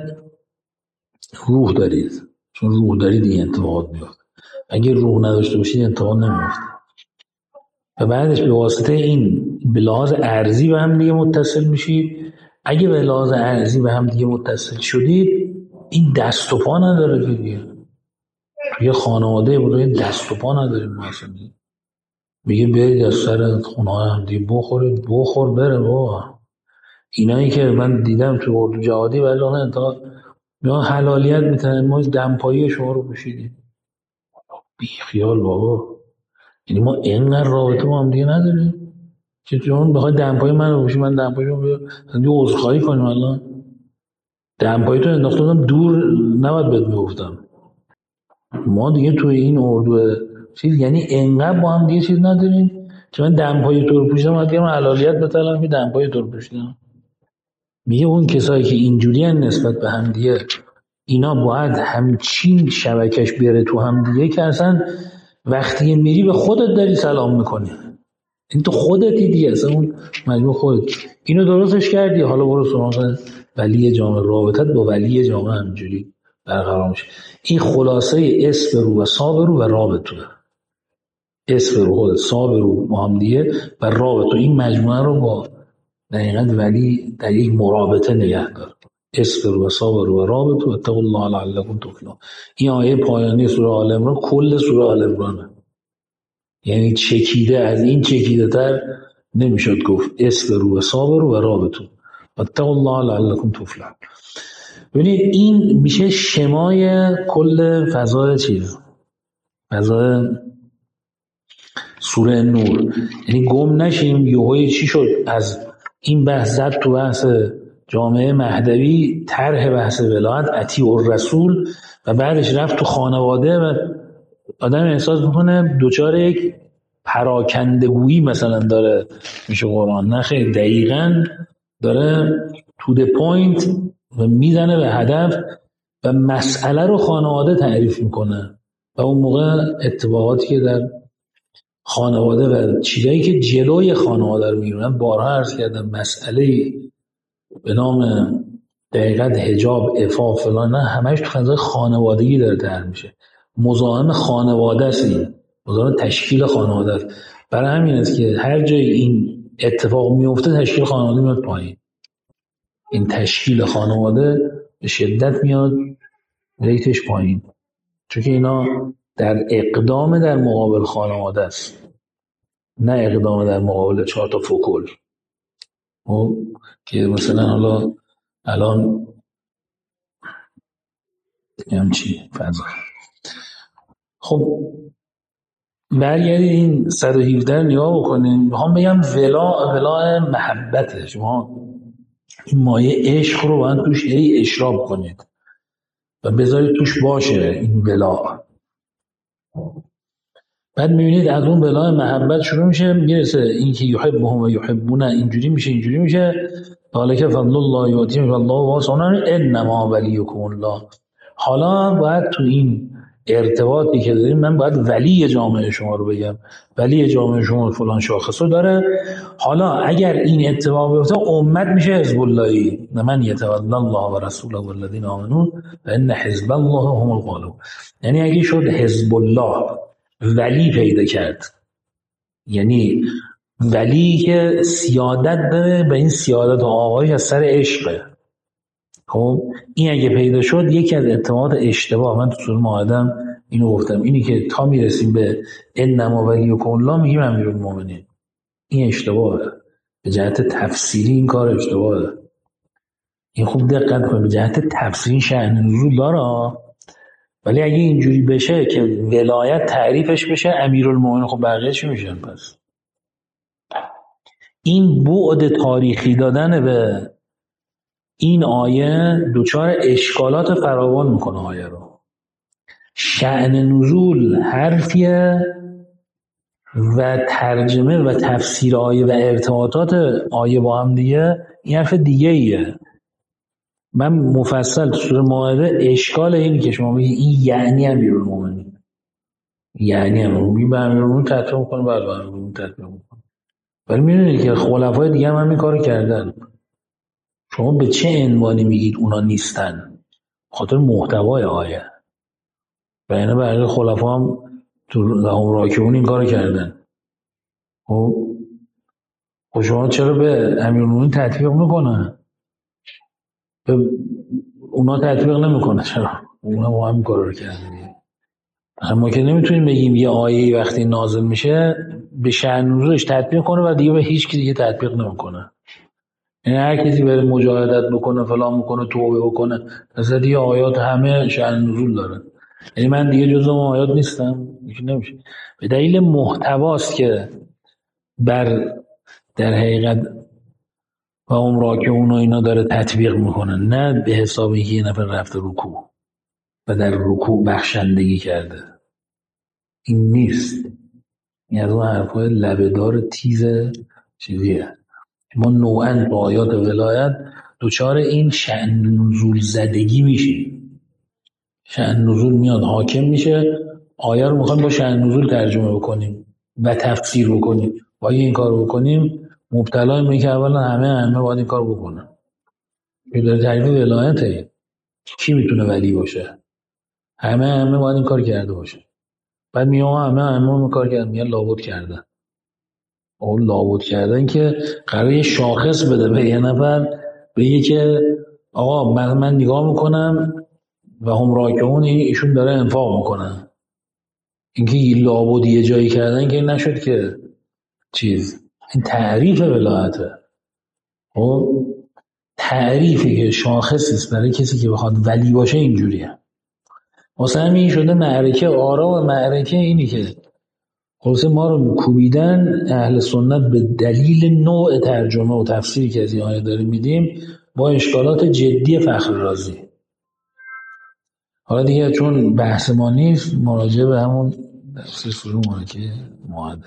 روح دارید، چون روح دارید این اتفاقات میفته. اگر روح نداشته باشید اتفاق نمیفته. و بعدش به واسطه این به لحاظ ارضی به هم دیگه متصل میشید. اگه به لحاظ ارضی به هم دیگه متصل شدید، این دست و پا نداره که دیگه توی خانواده بودید دست و پا نداریم. میگه برید از سر خونه هم دیگه بخورید، بخور بره بابا. اینایی که من دیدم تو اردو جهادی ولی آنها انتها میان حلالیت میتونن، ما دمپایی شما رو پوشیدیم. بی خیال بابا، یعنی ما اینقدر رابطه با هم دیگه نداریم که چون بخوای دمپایی من رو پوشی من دمپایی شما بیار یه عذرخواهی کنیم. الان دمپایی تو انداختم دور نباید بهت میگفتم. ما دیگه توی این اردو چیز یعنی اینقدر با هم دیگه چیز نداریم که من دمپایی تو رو پوشیدم من دیگه حلالیت بتلم که دمپایی تو رو پوشیدم. میگه اون کسایی که اینجوری هن نسبت به هم دیگه، اینا باید همچین شبکش بیاره تو هم دیگه که اصلا وقتی میری به خودت داری سلام میکنی. این تو خودتی دیگه، اصلا اون مجموع خودت اینو درستش کردی، حالا برو سراغ ولی جامع، رابطت با ولی جامع همینجوری برقرار میشه. این خلاصه اصبروا و صابروا و رابطوا. اصبروا خودت، صابروا با هم دیگه و رابطوا، این مجموعه رو با دقیقاً ولی در یک مرابطه نگه دار. اصبروا و صابروا و رابطوا واتقوا الله لعلکم تفلحون. این آیه پایانی سوره آل عمران کل سوره آل عمرانه، یعنی چکیده از این چکیده تر نمیشد گفت. اصبروا و صابروا و رابطوا واتقوا الله لعلکم تفلحون. ببینید این میشه شمای کل فضای چیز، فضای سوره نور. یعنی گم نشیم یهویی چی شد از این بحث زد تو بحث جامعه مهدوی، طرح بحث ولایت، اطیع الرسول، و بعدش رفت تو خانواده و آدم احساس میکنه دوچار یک پراکندگویی مثلا داره میشه قرآن. نه خیلی، دقیقاً داره تو د پوینت و میزنه به هدف و مسئله رو خانواده تعریف میکنه. و اون موقع اتفاقاتی که در خانواده و چیزایی که جلوی خانواده رو میگیرن، بارها عرض کردم، مسئله به نام دقیقت حجاب، عفاف، فلان، نه همش تو فضای خانوادگی داره طرح میشه. مزاحم خانواده است، این مزاحم تشکیل خانواده است. برای همین است که هر جای این اتفاق میفته تشکیل خانواده میاد پایین. این تشکیل خانواده به شدت میاد ریتش پایین، چون که اینا در اقدام در مقابل خانواده است، نه اقدام در مقابل 4 تا فوکل. که مثلا حالا الان همچی فضا. خب برگردید این 117 نگاه بکنیم. میخوام بگم ولا محبته. شما این مایه عشق رو باید توش اشراب کنید و بذارید توش باشه این ولا. بعد میبینید از اون ولا محبت شروع میشه، میرسه این که یحبهم و یحبونه، اینجوری میشه ذالک فضل الله یؤتیه والله واسع انما ولیکم الله. حالا باید تو این ارتباطی که داریم من باید ولی جامعه شما رو بگم. ولی جامعه شما فلان شاخصو داره. حالا اگر این اتفاق بیفته امت میشه حزب اللهی. من یتولی الله و رسوله والذین آمنون فان حزب الله هم الغالبون. یعنی اگه شد حزب الله ولی پیدا کرد، یعنی ولی که سیادت داره، به این سیادت و آقایش از سر عشقه. خب این اگه پیدا شد، یکی از اتفاقات اشتباه، من تو سوره مائده اینو گفتم، اینی که تا میرسیم به انما ولیکم الله میگیم امیرالمومنین، این اشتباهه. به جهت تفسیری این کار اشتباهه. این خوب دقت کنید، به جهت تفسیری شأن نزول داره، ولی اگه اینجوری بشه که ولایت تعریفش بشه امیرالمومنین، خب بقیه چی میشن پس؟ این بعد تاریخی دادن به این آیه دوچار اشکالات فراوان میکنه آیه رو. شأن نزول حرفیه و ترجمه و تفسیر آیه و ارتباطات آیه با هم دیگه این حرف دیگه ایه. من مفصل تو سوره مائده اشکال اینی که شما بگید این یعنی امیرالمومنین، یعنی امیرالمومنین به امیرالمومنین تطبیق میکنه، بله به امیرالمومنین تطبیق میکنه. ولی میدونید که خلفای دیگه هم همین کارو کردن. شما به چه عنوانی میگید اونا نیستن؟ خاطر محتوای آیه. و اینه بقیه خلفا هم تو لهم راکعون این کارو کردن. خب شما چرا به امیرالمومنین تطبیق میکنه؟ به اونا تطبیق نمیکنه؟ چرا؟ اونا هم این کارو رو کردن. ما که نمیتونیم بگیم یه آیه وقتی نازل میشه به شأن نزولش تطبیق کنه و دیگه به هیچ کی دیگه تطبیق نمیکنه. یعنی هر کسی بره مجاهدت بکنه، فلان بکنه، توبه بکنه، مثلا دیگه آیات همه شأن نزول داره. یعنی من دیگه جزو آیات نیستم، میشه نمیشه. به دلیل محتواست که در حقیقت و اون راکعون و اینا داره تطبیق میکنه، نه به حساب اینکه یه نفر رفته رکوع و در رکوع بخشندگی کرده. این نیست. این از اون حرفای لبه‌دار تیز چیزیه. ما نوعاً با آیات ولایت دوچار این شأن نزول زدگی میشیم. شأن نزول میاد حاکم میشه، آیه رو میخوایم با شأن نزول ترجمه بکنیم و تفسیر بکنیم. و اگه این کار بکنیم مبتلا میگه که اولا همه باید این کار بکنن. که داره تعریف ولایته. کی میتونه ولی باشه؟ همه باید این کار کرده باشه. بعد میگه همه کار کردن، میگن لابد کردن. اون لابد کردن که قراره یه شاخص بده به یه نفر، بگه که آقا من نگاه میکنم و هم راکعون ایشون داره انفاق میکنن. اینکه لابد یه جایی کردن که نشد که چیز، این تعریف ولایته. خب تعریفی که شاخصی است برای کسی که بخواد ولی باشه اینجوریه. واسه همین شده معرکه آرا و معرکه اینی که خلاصه ما رو کوبیدن اهل سنت به دلیل نوع ترجمه و تفسیری که از این آیه داریم میدیم با اشکالات جدی فخر رازی. حالا دیگه چون بحث ما نیست مراجعه به همون تفسیر فروع مالکه معاده.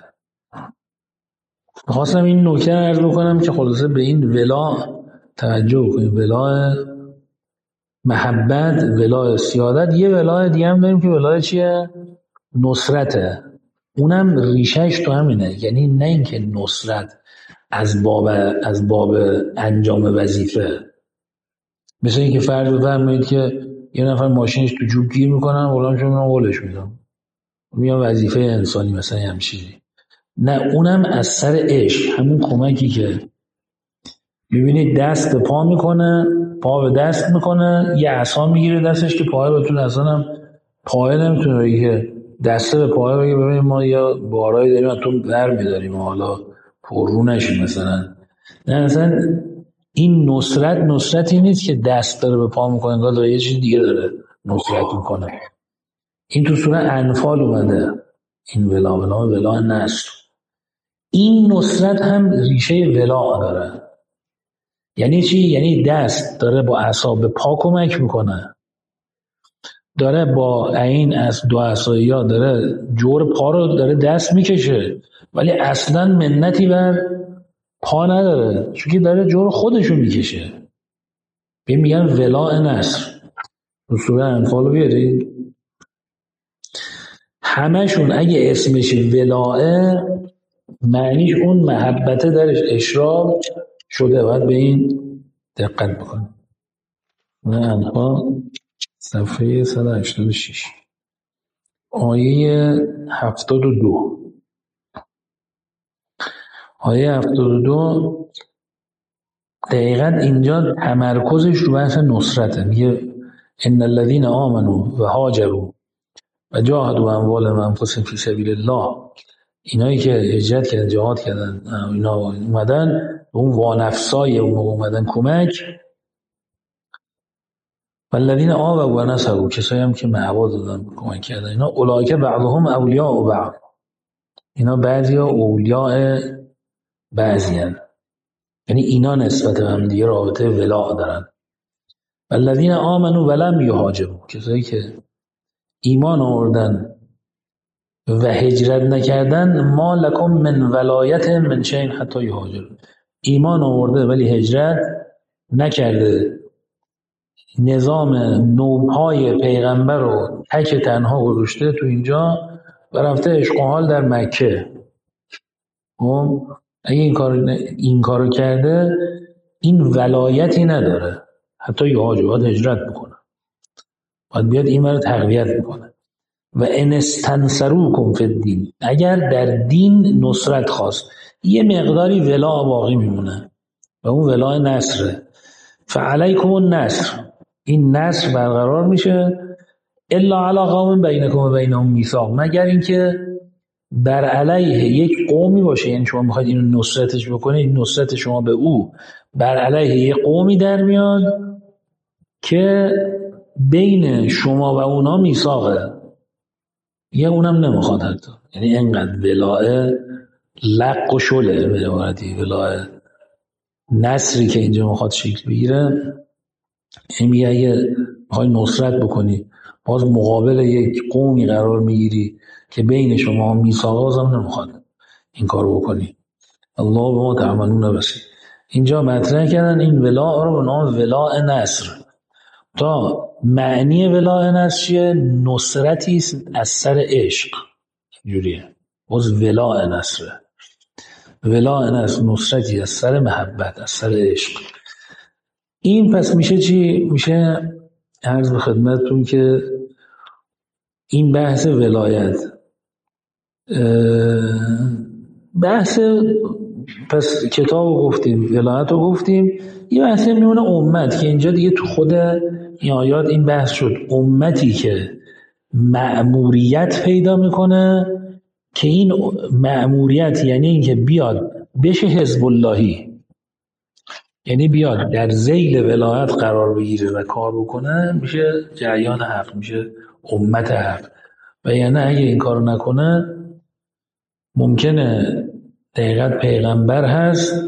خواستم این نکته عرض بکنم که خلاصه به این ولا توجه کنیم. ولا محبت، ولا سیادت. یه ولا دیگه هم داریم که ولا چیه؟ نصرته. اونم ریشهش تو همینه، یعنی نه اینکه نصرت از باب انجام وظیفه، مثل اینکه فرض بفرمایید که یه نفر ماشینش تو جوب گیر میکنن غلام چون من قولش میدم میام وظیفه انسانی مثلا هم چیزی. نه، اونم از سر عشق، همون کمکی که میبینید دست به پا میکنه، پا به دست میکنه، یه عصا میگیره دستش که پای بتونه، اصلا هم پای نمیتونه بگه که دسته به پای بگه ببین ما یا بارایی داریم تو بر میداریم حالا پر رو نشیم مثلا. نه، اصلا این نصرتی نیست که دست داره به پا میکنه، انگار داره یه چیز دیگه داره نصرت میکنه. این تو سوره انفال اومده، این ولا نصر. این نصرت هم ریشه ولا داره. یعنی چی؟ یعنی دست داره با عصا به پا کمک میکنه، داره با این از دو عصایا داره جور پا رو داره دست میکشه، ولی اصلا منتی بر پا نداره، چون که داره جور خودشو میکشه. بهم میگن ولا نصر. تو سوره انفال رو بیارید همشون اگه اسمش ولاه معنیش اون محبته درش اشراق شده. باید به این دقت بکنید. نه انها صفحه 186 آیه 72. آیه 72 دقیقاً اینجا تمرکزش رو بحث نصرته. میگه ان الذين آمنوا و هاجروا و جاهدوا اموالهم و انفسهم فی سبیل الله، اینایی که هجرت کردن جهاد کردن اینا اومدن اون وانفسای اومدن کمک. والذین آووا و نصروا، کسایی هم که معوا دادن کمک کردن، اینا اولئک بعضهم اولیاء و بعض، اینا بعضیا اولیاء بعضیان، یعنی اینا نسبت به هم دیگه رابطه ولا دارن. والذین آمنوا ولم یهاجروا، کسایی که ایمان آوردن و هجرت نکردن، ما لکم من ولایت من شیء حتی یهاجروا، ایمان آورده ولی هجرت نکرده، نظام نوپای پیغمبر رو تک تنها گذاشته تو اینجا و رفته عشق و حال در مکه. اگه این کارو کرده این ولایتی نداره حتی یهاجرات هجرت بکنه، باید بیاد این رو تقویت بکنه. و ان استنصروکم فی الدین، اگر در دین نصرت خواست، یه مقداری ولا باقی میمونه و اون ولا نصره. فعلیکم النصر، این نصر برقرار میشه. الا علی قوم بینکم و بینهم میثاق، مگر اینکه بر علیه یک قومی باشه، یعنی شما میخواید اینو نصرتش بکنه، این نصرت شما به او بر علیه یک قومی در میاد که بین شما و اونا میثاقه، یه اونم نمیخواد حتی، یعنی اینقدر ولاه لق و شله به عبارتی ولاه نصری که اینجا میخواد شکل بگیره. این اگه میخوای نصرت بکنی باز مقابل یک قومی قرار میگیری که بین شما میثاق هم نمیخواد این کارو بکنی. الله به ما تعملون بصیر. اینجا مطرح کردن این ولا رو به نام ولا نصر. تا معنی ولا نصر چیه؟ نصرتی است از سر عشق، اینجوریه، باز ولا نصره. ولاء است، نصرتی از سر محبت، از سر عشق. این پس میشه چی؟ میشه عرض به خدمتتون که این بحث ولایت، بحث پس کتاب رو گفتیم، ولایت رو گفتیم، یه بحث میونه امت که اینجا دیگه تو خود این آیات این بحث شد. امتی که مأموریت پیدا میکنه که این مأموریت یعنی این که بیاد بشه حزب اللهی، یعنی بیاد در ذیل ولایت قرار بگیره و کار بکنه، میشه جریان حق، میشه امت حق. و یعنی اگه این کارو نکنه ممکنه دقیقاً پیغمبر هست،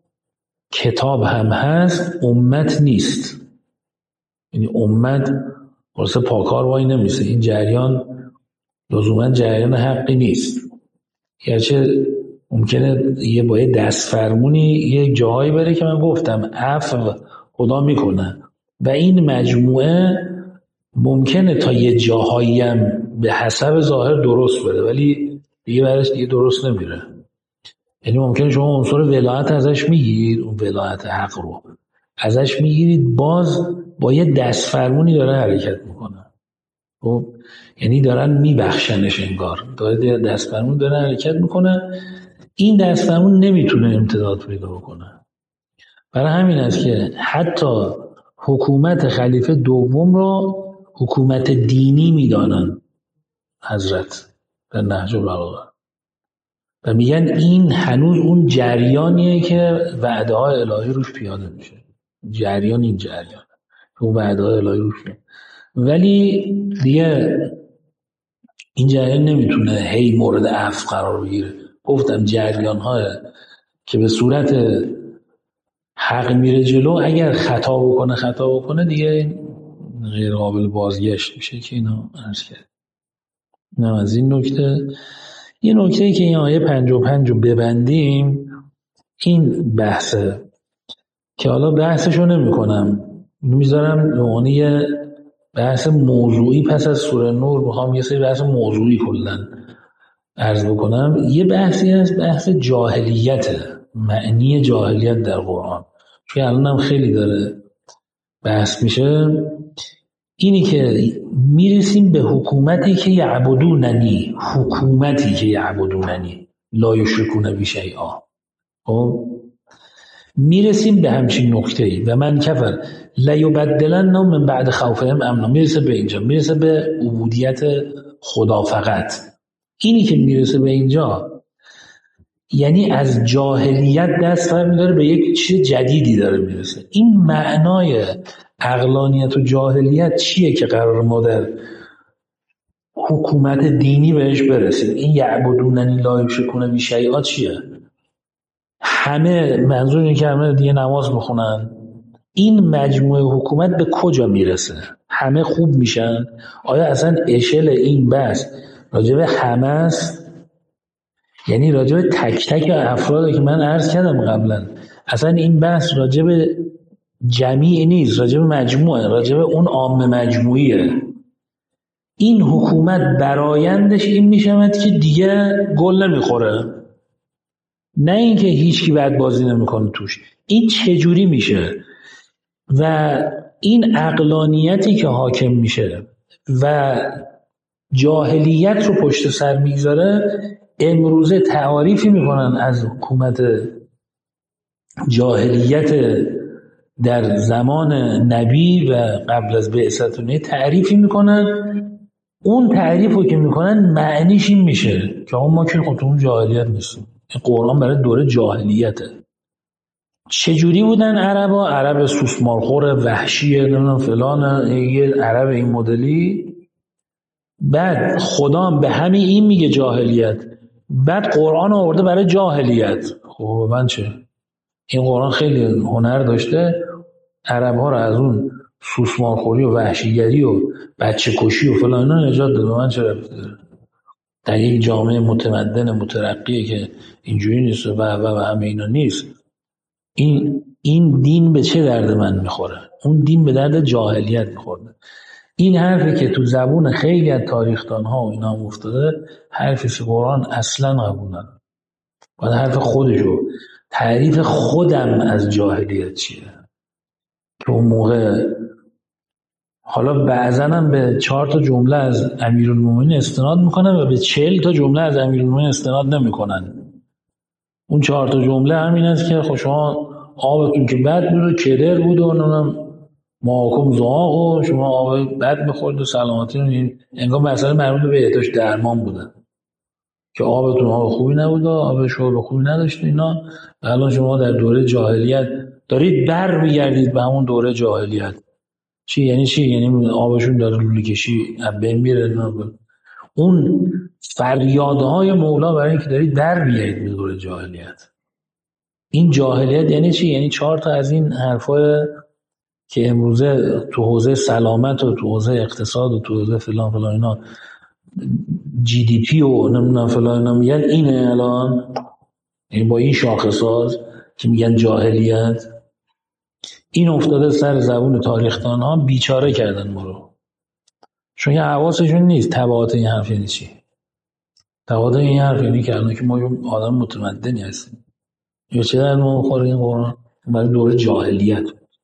کتاب هم هست، امت نیست. یعنی امت واسه پاکار وای نمیسه. این جریان لزوما جریان حقی نیست، گرچه ممکنه یه با یه دست فرمونی یه جایی بره که من گفتم عفو خدا میکنه و این مجموعه ممکنه تا یه جاهایی هم به حسب ظاهر درست بره ولی دیگه برش دیگه درست نمیره. یعنی ممکنه شما عنصر ولایت ازش میگیرید، اون ولایت حق رو ازش میگیرید، باز با یه دست فرمونی داره حرکت میکنه. خب یعنی دارن میبخشنش، انگار داره دست فرمون داره حرکت میکنه. این دست فرمون نمیتونه امتداد پیدا بکنه. برای همین است که حتی حکومت خلیفه دوم رو حکومت دینی میدانن حضرت در نهج البلاغه و میگن این هنوز اون جریانیه که وعده های الهی روش پیاده میشه. جریان این جریان اون وعده های الهی روش پیاده. ولی دیگه این جریان نمیتونه هی مورد عفو قرار بگیره. گفتم جریان های که به صورت حق میره جلو، اگر خطا بکنه دیگه غیر قابل بازگشت میشه که اینا عرض کرد. نه از این نکته. یه نکته که این آیه 55 رو ببندیم، این بحثه که حالا بحثشو نمی کنم، میذارم به یه بحث موضوعی. پس از سوره نور میخوام یه سری بحث موضوعی کلن عرض بکنم. یه بحثی هست، بحث جاهلیت، معنی جاهلیت در قرآن، چون الان هم خیلی داره بحث میشه. اینی که میرسیم به حکومتی که یعبدوننی، حکومتی که یعبدوننی لا یشرکون بی شیئا. خب میرسیم به همچین نکته‌ای و من کفر لیبدلنهم من بعد خوفهم امنا. میرسه به اینجا، میرسه به عبودیت خدا فقط. اینی که میرسه به اینجا یعنی از جاهلیت دست برمی‌داره به یک چیز جدیدی داره میرسه. این معنای عقلانیت و جاهلیت چیه که قرار ما در حکومت دینی بهش برسیم؟ این یعبدوننی لا یشرکون بی شیئا چیه؟ همه منظور اینه که همه دیگه نماز بخونن. این مجموعه حکومت به کجا میرسه؟ همه خوب میشن؟ آیا اصلا اشل این بحث راجب همه است؟ یعنی راجب تک تک افرادی که من عرض کردم قبلا، اصلا این بحث راجب جمعی نیست، راجب مجموعه، راجب اون عام مجموعیه. این حکومت برایندش این میشود که دیگه گل نمیخوره، نه اینکه هیچکی بد بازی نمیکنه توش. این چجوری میشه؟ و این عقلانیتی که حاکم میشه و جاهلیت رو پشت سر میگذاره، امروزه تعریفی میکنن از حکومت جاهلیت در زمان نبی و قبل از بعثت، تعریفی میکنن. اون تعریف رو که میکنن معنیش این میشه که ما که خودمون جاهلیت نیستیم. قرآن برای دوره جاهلیته. چجوری بودن عربا؟ عرب سوسمارخور وحشیه، نمیدونم فلان، یه عرب این مدلی. بعد خدا به همین این میگه جاهلیت، بعد قرآن آورده برای جاهلیت. خب من چه؟ این قرآن خیلی هنر داشته عرب ها رو از اون سوسمارخوری و وحشیگری و بچه کشی و فلان اینا نجات داده. من چه رفته در یک جامعه متمدن مترقیه که اینجوری نیست و همه اینا نیست. این دین به چه درد من میخوره؟ اون دین به درد جاهلیت میخورده. این حرفی که تو زبون خیلی از تاریخ‌دان ها و اینا افتاده، حرفی که قرآن اصلا قبول نداره. باید حرف خودشو، تعریف خودم از جاهلیت چیه که اون موقع، حالا بعضا هم به 4 تا جمله از امیرالمومنین استناد میکنن و به 40 تا جمله از امیرالمومنین استناد نمیکنن. اون 4 تا جمله همین است که شما آبتون که بد بود و کدر بود و نمیدونم ماکم زاغ و شما آب بد میخورد و سلامتی رو، انگار مسئله مربوط به بهداشت درمان بودن که آبتون آب خوبی نبود و آب شرب خوبی نداشت اینا. الان شما در دوره جاهلیت دارید بر میگردید به همون دوره جاهلیت. چی یعنی چی؟ یعنی آبشون داره لوله کشی از بین میره. اون فریادهای مولا برای اینکه دارید بر میگردید به دوره جاهلیت. این جاهلیت یعنی چی؟ یعنی 4 تا از این حرفای که امروزه تو حوزه سلامت و تو حوزه اقتصاد و تو حوزه فلان فلان اینا جی دی پی و نمیدونم فلان اینا میگن، اینه الان، یعنی با این شاخصات که میگن جاهلیت، این افتاده سر زبون تاریخدان ها، بیچاره کردن ما رو. چون یه حواسشون نیست تبعات این حرف یعنی چی. تبعات این حرف یعنی که الان که ما آدم متمدنی هستیم یا چه در ما بخوره این قرآن برای دوره جاهلیت،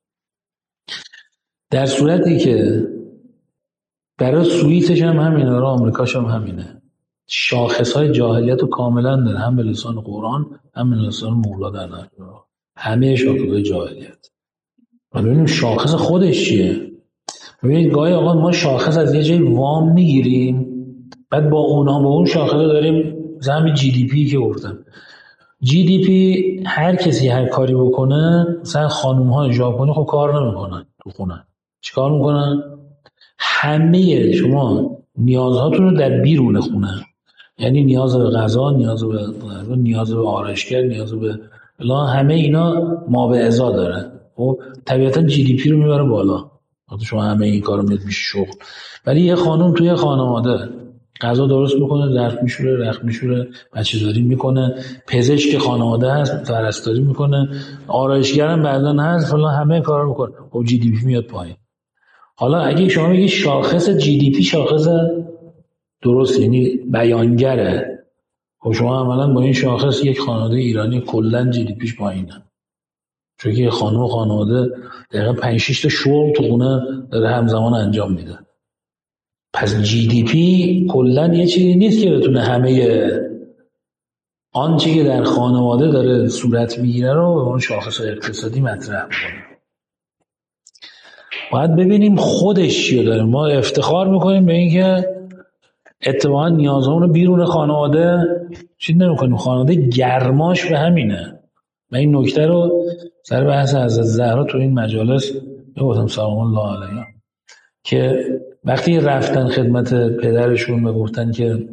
در صورتی که برای سوئیسش هم همینه، برای آمریکاش هم همینه. شاخصهای جاهلیت رو کاملا داره، هم به لسان قرآن هم به لسان مولا در نهر، همه شاخصهای جاهلیت. و ببینیم شاخص خودش چیه. ببینید گاهی آقا ما شاخص از یه جایی وام میگیریم، بعد با اون شاخص داریم زمین جی دی پی که گفتم. جی دی پی هر کسی هر کاری بکنه، مثلا خانوم های ژاپنی خب کار نمیکنن تو خونه، چی کار میکنن؟ همه شما نیازهاتون رو در بیرون خونه، یعنی نیاز به غذا، نیاز به آرایشگر، نیاز به همه اینا ما به ازا داره. خب طبیعتا جی دی پی رو میبره بالا وقتی شما همه این کارو میاد میشه شغل. ولی یه خانم توی خانواده غذا درست میکنه، ظرف میشوره، رخت میشوره، بچه‌داری میکنه، پزشک خانواده هست، پرستاری میکنه، آرایشگر هم بعدن هست، فلان، همه کارا میکنه. خب جی دی پی میاد پایین. حالا اگه شما میگی شاخص جی دی پی شاخص درست، یعنی بیانگره، خب شما عملا با این شاخص یک خانواده ایرانی کلا جی دی پیش پایینه، چون که خانم و خانواده دقیقا 5-6 تا شغل تو خونه داره همزمان انجام میده. پس جی دی پی کلا یه چیزی نیست که بتونه همه آنچه که در خانواده داره صورت میگیره رو به اون شاخص اقتصادی مطرح کنه. باید ببینیم خودش چیه داره. ما افتخار میکنیم به اینکه اتفاقا نیازمون رو بیرون خانواده چیز نمیکنیم. خانواده گرماش به همینه. من این نکته رو سر بحث حضرت زهرا تو این مجالس گفتم سلام الله علیها، که وقتی رفتن خدمت پدرشون و گفتن که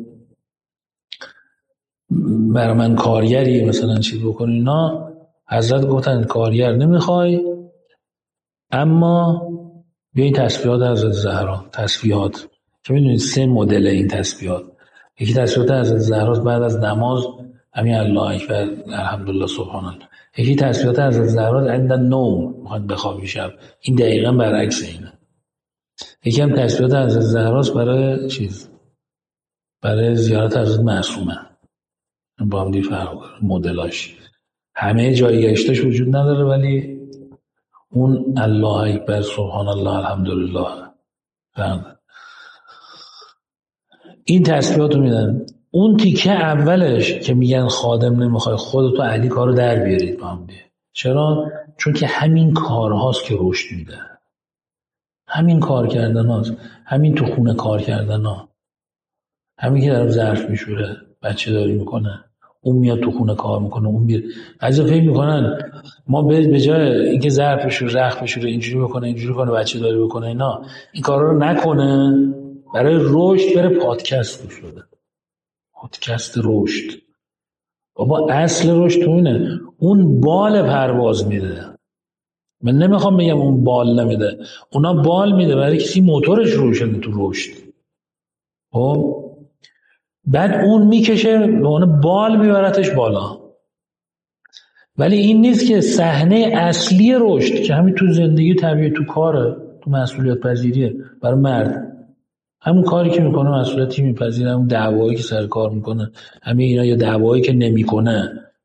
برای من کارگری مثلا چیز بکنی اینا، حضرت گفتن کارگر نمیخوای، اما بیا این تسبیحات حضرت زهرا، تسبیحات که میدونید 3 مدل این تسبیحات. یکی تسبیحات حضرت زهرا بعد از نماز، همین الله اکبر الحمدلله سبحان الله. یکی تسبیحات حضرت زهرا عند نوم، میخواد بخوابی شب، این دقیقاً برعکس اینه. یکی هم تسبیحات حضرت زهراست برای برای زیارت حضرت معصومه، با هم فرق داره مدلاش، همه جایگشتش وجود نداره، ولی اون الله اکبر سبحان الله الحمدلله این تسبیحات رو میدن. اون تیکه اولش که میگن خادم نمیخوای، خودتو علی کارو در بیارید با هم. چرا؟ چون که همین کارهاست که رشد میده، همین کار کردن هاست، همین تو خونه کار کردن ها، همین که در ظرف میشوره، بچه داری میکنه، اون میاد تو خونه کار میکنه، اون میاد. عجب فکر میکنن ما به جای اینکه ظرف بشوره، رخت بشوره، اینجوری بکنه، اینجوری کنه، بچه داری بکنه اینا، این کارا رو نکنه، برای رشد بره پادکست گوش بده، پادکست رشد. بابا اصل رشد تو اینه، اون بال پرواز میده. من نمیخوام بگم اون بال نمیده، اونا بال میده برای کسی موتورش روشنه تو رشد. خب بعد اون میکشه و اون بال میبرتش بالا. ولی این نیست که صحنه اصلی رشد که همین تو زندگی طبیعی، تو کاره، تو مسئولیت پذیریه برای مرد، همون کاری که میکنه مسئولیتی میپذیره، همون دعوایی که سر کار میکنه، همین اینا، یا دعوایی که نمیکنه،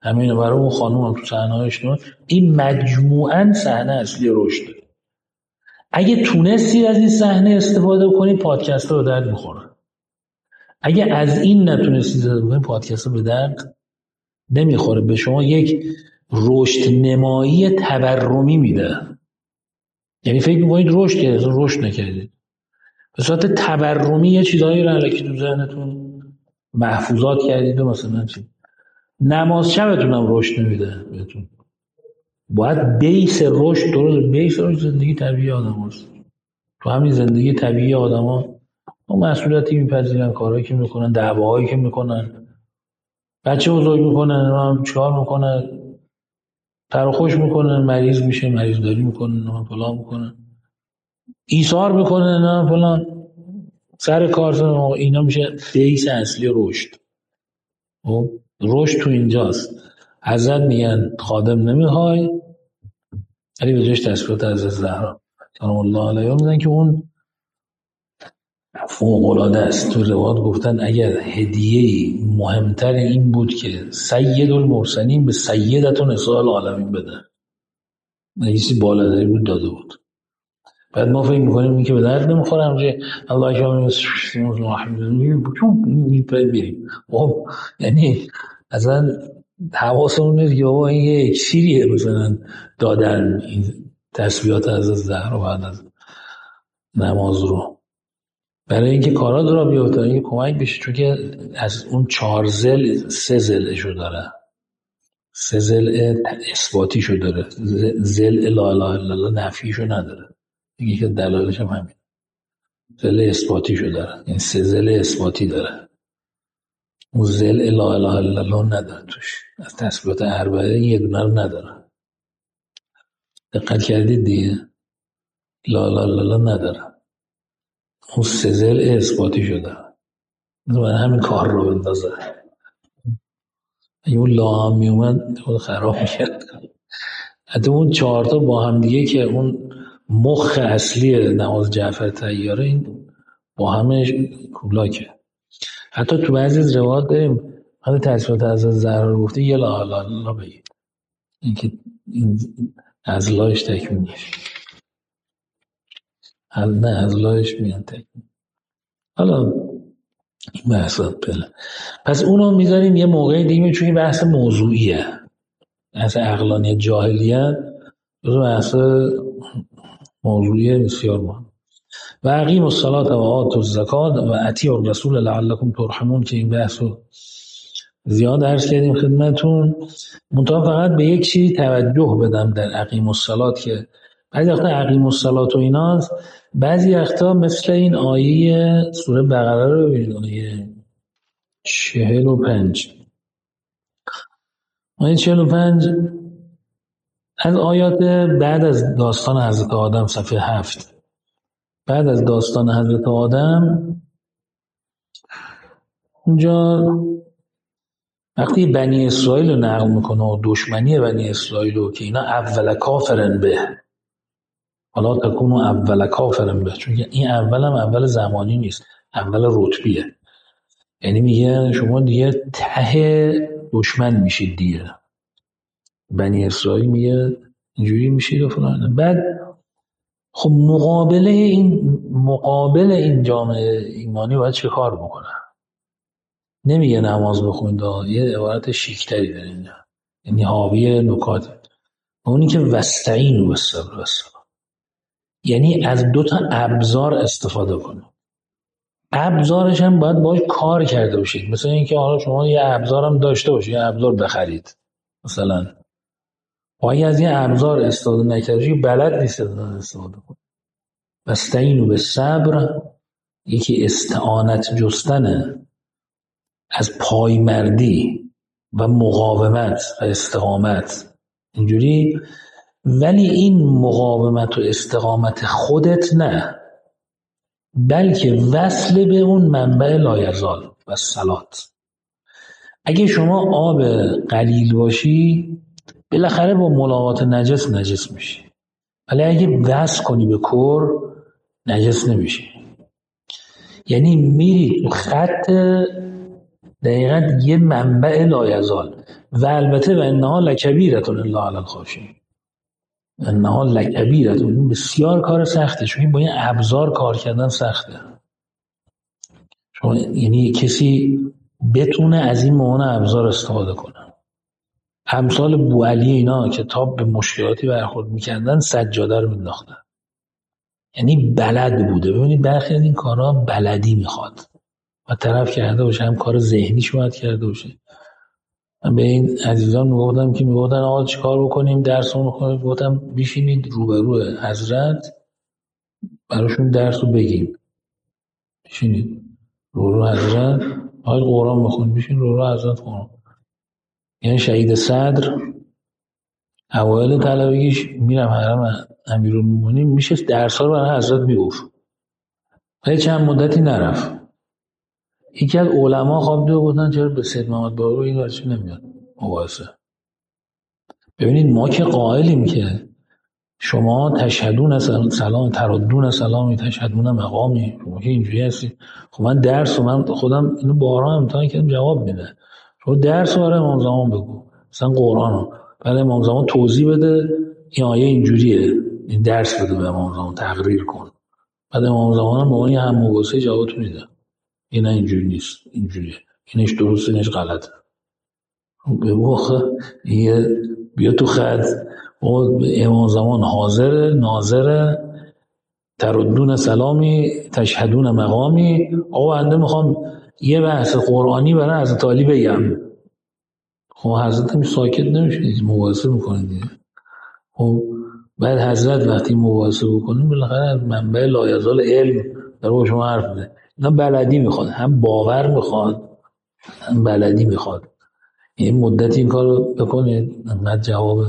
همینه برای اون خانوم هم تو صحنه‌هاش این مجموعاً صحنه اصلی رشد. اگه تونستی از این صحنه استفاده کنی پادکست رو به درد میخوره. اگه از این نتونستی استفاده کنی پادکست رو به درد نمیخوره. به شما یک رشد نمایی تورمی میده. یعنی فکر میکنید رشد کردید، رشد نکردید. به صورت تورمی یه چیزایی رو الکی تو ذهنتون محفوظات کردید و مثلا چی. نماز شبتون هم رشد نمیده بهتون. باید بیس رشد درست، بیس رشد زندگی طبیعی آدم هست. تو همین زندگی طبیعی آدم ها مسئولیتی میپذیرن، کارهایی که میکنن، دعواهایی که میکنن، بچه بزرگ میکنن، چیکار میکنن، تر و خوش میکنن، مریض میشه، مریض داری میکنن، فلان میکنن، ایثار میکنن، فلان سر کار. اینا میشه بیس اصلی رشد. رشد تو اینجاست. حضرت میگن خادم نمیخوای، ولی به جاش تصفیات از زهرا سلام الله علیها میگن که اون فوق‌العاده است. تو روایات گفتن اگر هدیه‌ای مهمتر این بود که سید المرسلین به سیدتون نساء العالمین بده، نگیسی بالاتری بود داده بود. بعد ما فکر میکنیم این که به درد نمیخوره همچه الله چون میپریم. یعنی اصلا حواسمون نیست که بابا این یه اکسیریه مثلا دادن این تسبیحات از زهرا بعد از نماز رو برای اینکه کارات را بیفته، اینکه کمک بشه. چون که از اون 4 ضلع 3 ضلعشو داره، 3 ضلع اثباتیشو داره، ضلع لا اله الا الله نفیشو نداره. یکی که دلایلش هم همین، ضلع اثباتیشو داره، این 3 ضلع اثباتی داره، اون ضلع لا اله الا الله نداره توش. از تسبیحات اربعه یه دونه رو نداره. دقت کردید دیگه؟ لا اله الا الله نداره، اون 3 ضلع اثباتی شده. من همین کار رو بندازه. اگه اون لا هم میومد خود خراب میکرد. حتی اون 4 تا با هم دیگه که اون مخ اصلی نماز جعفر طیاره، این با همش کولاکه. حتی تو بعضی از روایات داریم حتی تسبیحات از زهرا رو گفته یه لا اله الا الله بگید، اینکه این از لاش تکمیل میشه. نه از لاش میان تکمیل. حالا این بحثات بله. پس اونو میذاریم یه موقع دیگه، چون این بحث موضوعیه، بحث عقلانی جاهلیت بحث موضوعیه بسیار مهم. و اقیموا الصلاة و آتوا الزکات و اطیعوا الرسول لعلکم ترحمون، که این بحثو زیاد عرض کردیم خدمتون. منتها فقط به یک چیزی توجه بدم در اقیموا الصلاة، که بعضی وقتا اقیموا الصلاة و ایناست، بعضی وقتا مثل این آیه سوره بقره رو ببینید، آیه 45 آیه 45 از آیات بعد از داستان حضرت آدم، صفحه 7. بعد از داستان حضرت آدم اونجا وقتی بنی اسرائیل رو نقل میکنه و دشمنی بنی اسرائیل رو که اینا اول کافرن به، حالا تکونو اول کافرن به، چون این اول هم اول زمانی نیست، اول رتبیه. یعنی میگه شما دیگه ته دشمن میشید دیگه. بنی اسرائیل میگه اینجوری میشید و فلان. بعد خب مقابل این جامعه ایمانی باید چه کار بکنه؟ نمیگه نماز بخوند، یه عبارت شیکتری داره اینجا، یعنی حاوی نکات، اونی که واستعینوا بالصبر والصلاة، یعنی از 2 تا ابزار استفاده کنه. ابزارش هم باید باش کار کرده باشید. مثلا اینکه حالا شما یه ابزار هم داشته باشید، یه ابزار بخرید مثلا، اگه از یه ابزار استفاده نکردی بلد نیست استفاده کنید. واستعینوا بالصبر، یکی استعانت جستنه از پایمردی و مقاومت و استقامت اینجوری، ولی این مقاومت و استقامت خودت نه، بلکه وصل به اون منبع لایزال و صلات. اگه شما آب قلیل باشی بالاخره با ملاقات نجس میشی، ولی اگه وصل کنی به کور نجس نمیشی. یعنی میری تو خط دقیقا یه منبع لایزال، و البته و انها لکبیرة الا علی الخاشعین، انها لکبیرة، این بسیار کار سخته، چون با این ابزار کار کردن سخته. شما یعنی کسی بتونه از این موان ابزار استفاده کنه. امثال بوعلی اینا که تا به مشکلاتی برخورد میکردن سجاده رو مینداختن، یعنی بلد بوده. ببینید برخی از این کارها بلدی میخواد و طرف کرده باشه، هم کار ذهنیش باید کرده باشه. من به این عزیزان میگفتم که میگفتن آقا چی کار بکنیم درسمون بخونیم، گفتم بشینید روبرو حضرت براشون درس رو بگیم، بشینید روبرو حضرت آیه قرآن بخونید، بشین روبرو حضرت خونم. یعنی شهید صدر اوایل طلبگیش میرم حرم امیرالمومنین میشه درس ها رو برای حضرت میگفت، ولی چند مدتی نرفت. یکی از علما خوابیده و گفتن چرا به سید محمد باقر این ورچه نمیاد مقایسه. ببینید ما که قائلیم که شما تشهدون سلام تردون سلامی تشهدون مقامی، شما که اینجوری هستی. خب من درس و من خودم اینو بارها امتحان کردم جواب میده. شما درس برای امام زمان بگو، مثلا قرآن رو برای امام زمان توضیح بده، این آیه اینجوریه، این درس بده به امام زمان تقریر کن، بعد امام زمان هم به اون هم مباحثه جوابتون میده، این اینجوری نیست، اینجوریه، اینش درسته اینش غلطه. به واقع بیا تو خط امام زمان حاضر ناظر تردون سلامی تشهدون مقامی. آقا بنده میخوام یه بحث قرآنی برای حضرت علی بگم. خب حضرت هم ساکت نمیشه، مباحثه میکنه دیگه. خب بعد حضرت وقتی مباحثه بکنه بالاخره از منبع لایزال علم در با شما حرف بده. اینا بلدی میخواد، هم باور میخواد هم بلدی میخواد. این مدت این کار رو بکنید انقدر جوابه.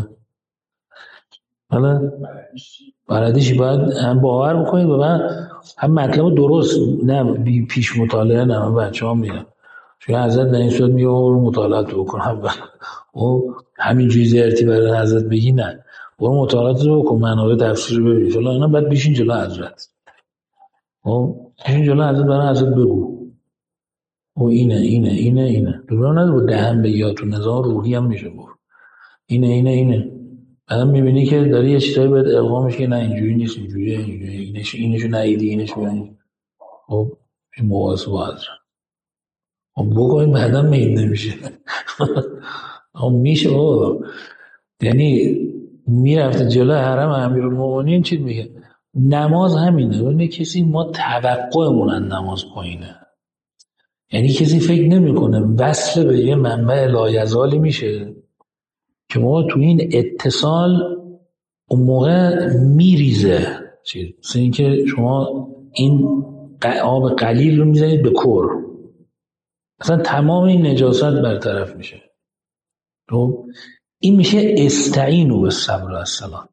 حالا بلدیشی باید هم باور بکنید و هم مطلب درست، نه پیش مطالعه، نه من بچه ها میگم چون حضرت در این صورت میگه برو مطالعات بکن، و همین جوی زرتی برای حضرت بگی نه، برو مطالعات رو بکن، منابع تفسیر رو ببین فلان اینا، بعد بیشین جلو حضرت، بیشین جلو حضرت برای حضرت بگو او اینه دوباره نداره دهن بگی یا تو نظام روحی هم میشه گفت اینه بعدم میبینی که داری یه چیزایی باید القا میشه که نه اینجوری نیست، اینجوریه، اینشو نهیدی، اینشو ببینی. خب این مواظب باید خب بکنید، بعدم میید نمیشه. خب میشه یعنی میرفته جلو حرم امیرالمومنین چی میگه؟ نماز همینه. ببینید کسی ما توقعمون از نماز پایینه، یعنی کسی فکر نمیکنه وصل به یه منبع لایزالی میشه که ما تو این اتصال اون موقع میریزه مثل این که شما این آب قلیل رو میزنید به کر، اصلا تمام این نجاست برطرف میشه. تو این میشه استعینوا بالصبر والصلاة،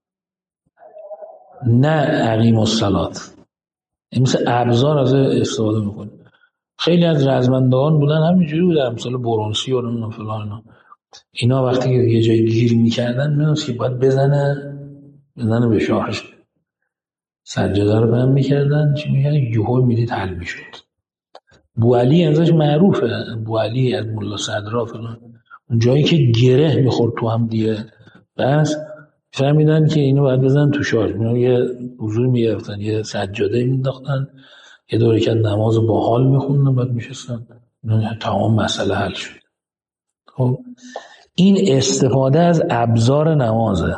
نه اقیموا الصلاة. این مثل ابزار از استفاده میکنه. خیلی از رزمندگان بودن همینجوری بودن، مثلا برونسی و فلان اینا وقتی که یه جای گیر میکردن میدونست که باید بزنه به شاهش، سجاده رو بهم میکردن چی میکردن، یهو میدید حل میشد. بوعلی ازش معروفه، بوعلی از ملا صدرا فلان، اون جایی که گره میخورد تو هم دیگه بس فهمیدن که اینو باید بزنن تو شاش، یه حضور میگرفتن، یه سجاده مینداختن، یه دو رکعت نماز با حال میخوندن، بعد میشستن، تمام مسئله حل شد. خب این استفاده از ابزار نمازه،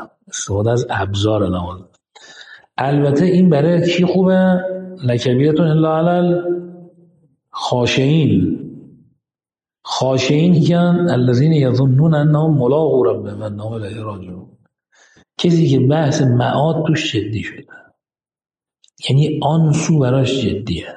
البته این برای کی خوبه؟ لکبیرة الا علی خاشعین کن الذین یظنون انهم ملاقو ربهم و انهم الیه راجعون. کسی که بحث معاد توش جدی شده، یعنی آن سو براش جدیه.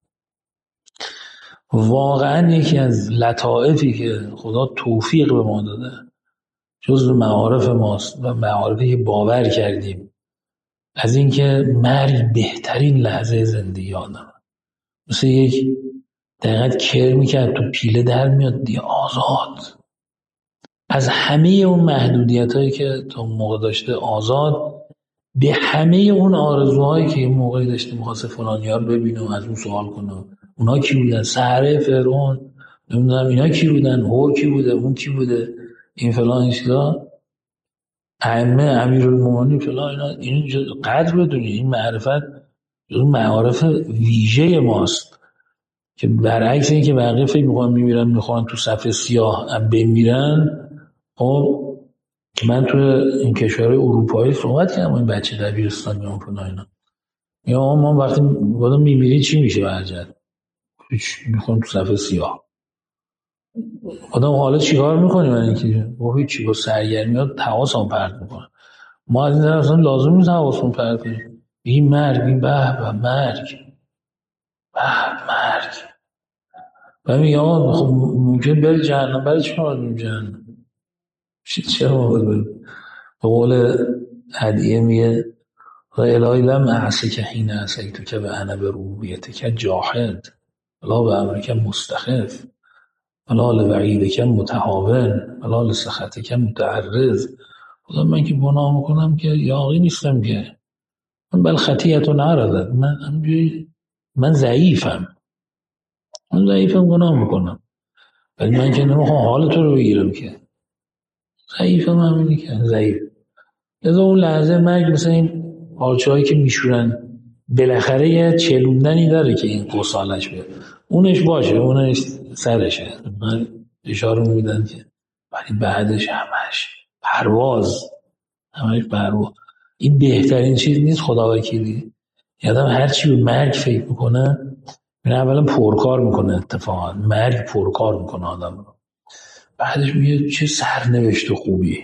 واقعا یکی از لطائفی که خدا توفیق به ما داده جزو معارف ماست و معارفی که باور کردیم از اینکه مرگ بهترین لحظه زندگی آدم، مثل یک دقیقت کر میکرد تو پیله در میاد دیگه، آزاد از همه اون محدودیت هایی که تا موقع داشته، آزاد به همه اون آرزوهایی که این موقعی داشته، میخواسته فلانی ها رو ببینه و از اون سوال کنه اونا کی بودن، سحره فرعون، نمیدونم اینا کی بودن، هور کی بوده، اون کی بوده، این فلان این چیزا، ائمه، امیرالمومنین فلان، اینا قدر بدونی این معرفت جز معارف ویژه ماست که برعکس این که بقیه فکر میکنن میمیرن میخوان تو صف سیاه بمیرن. خب من تو این کشورهای اروپایی صحبت کردم این بچه دبیرستانی هم فلان اینا، یا ما وقتی گفتم میمیری چی میشه برجت، میخوام تو صف سیاه. آدم حالا چیکار میکنی؟ من اینکه با هیچی، با سرگرمیات حواسم پرت میکنه. ما از این طرف اصلا لازم نیست حواسمون پرت کنیم. این مرگ، این به مرگ، مرگ. و میگه آقا خب ممکن بری جهنم، برای چی ما بریم جهنم؟ چرا ما بریم؟ به قول هدیه میگه و الهی لم اعصیک حین عصیتک و انا بربوبیتک جاحد ولا بامرک مستخف ولا لوعیدک متهاون ولا لسخطک متعرض. خدا من که گناه میکنم که یاغی نیستم که، من بل خطیئة عرضت، من ضعیفم، گناه میکنم، ولی من که نمیخوام حال تو رو بگیرم که ضعیفم، همینی که ضعیف. لذا اون لحظه مرگ مثل این پارچه هایی که میشورن بالاخره یه چلوندنی داره که این قصالش بیاد، اونش باشه، اونش سرشه، من اشاره میدن که ولی بعدش همش پرواز. این بهترین چیز نیست خدا وکیلی. یادم هر چی به مرگ فکر میکنه میره اولا پرکار میکنه، اتفاقا مرگ پرکار میکنه آدم رو، بعدش میگه چه سرنوشت خوبی،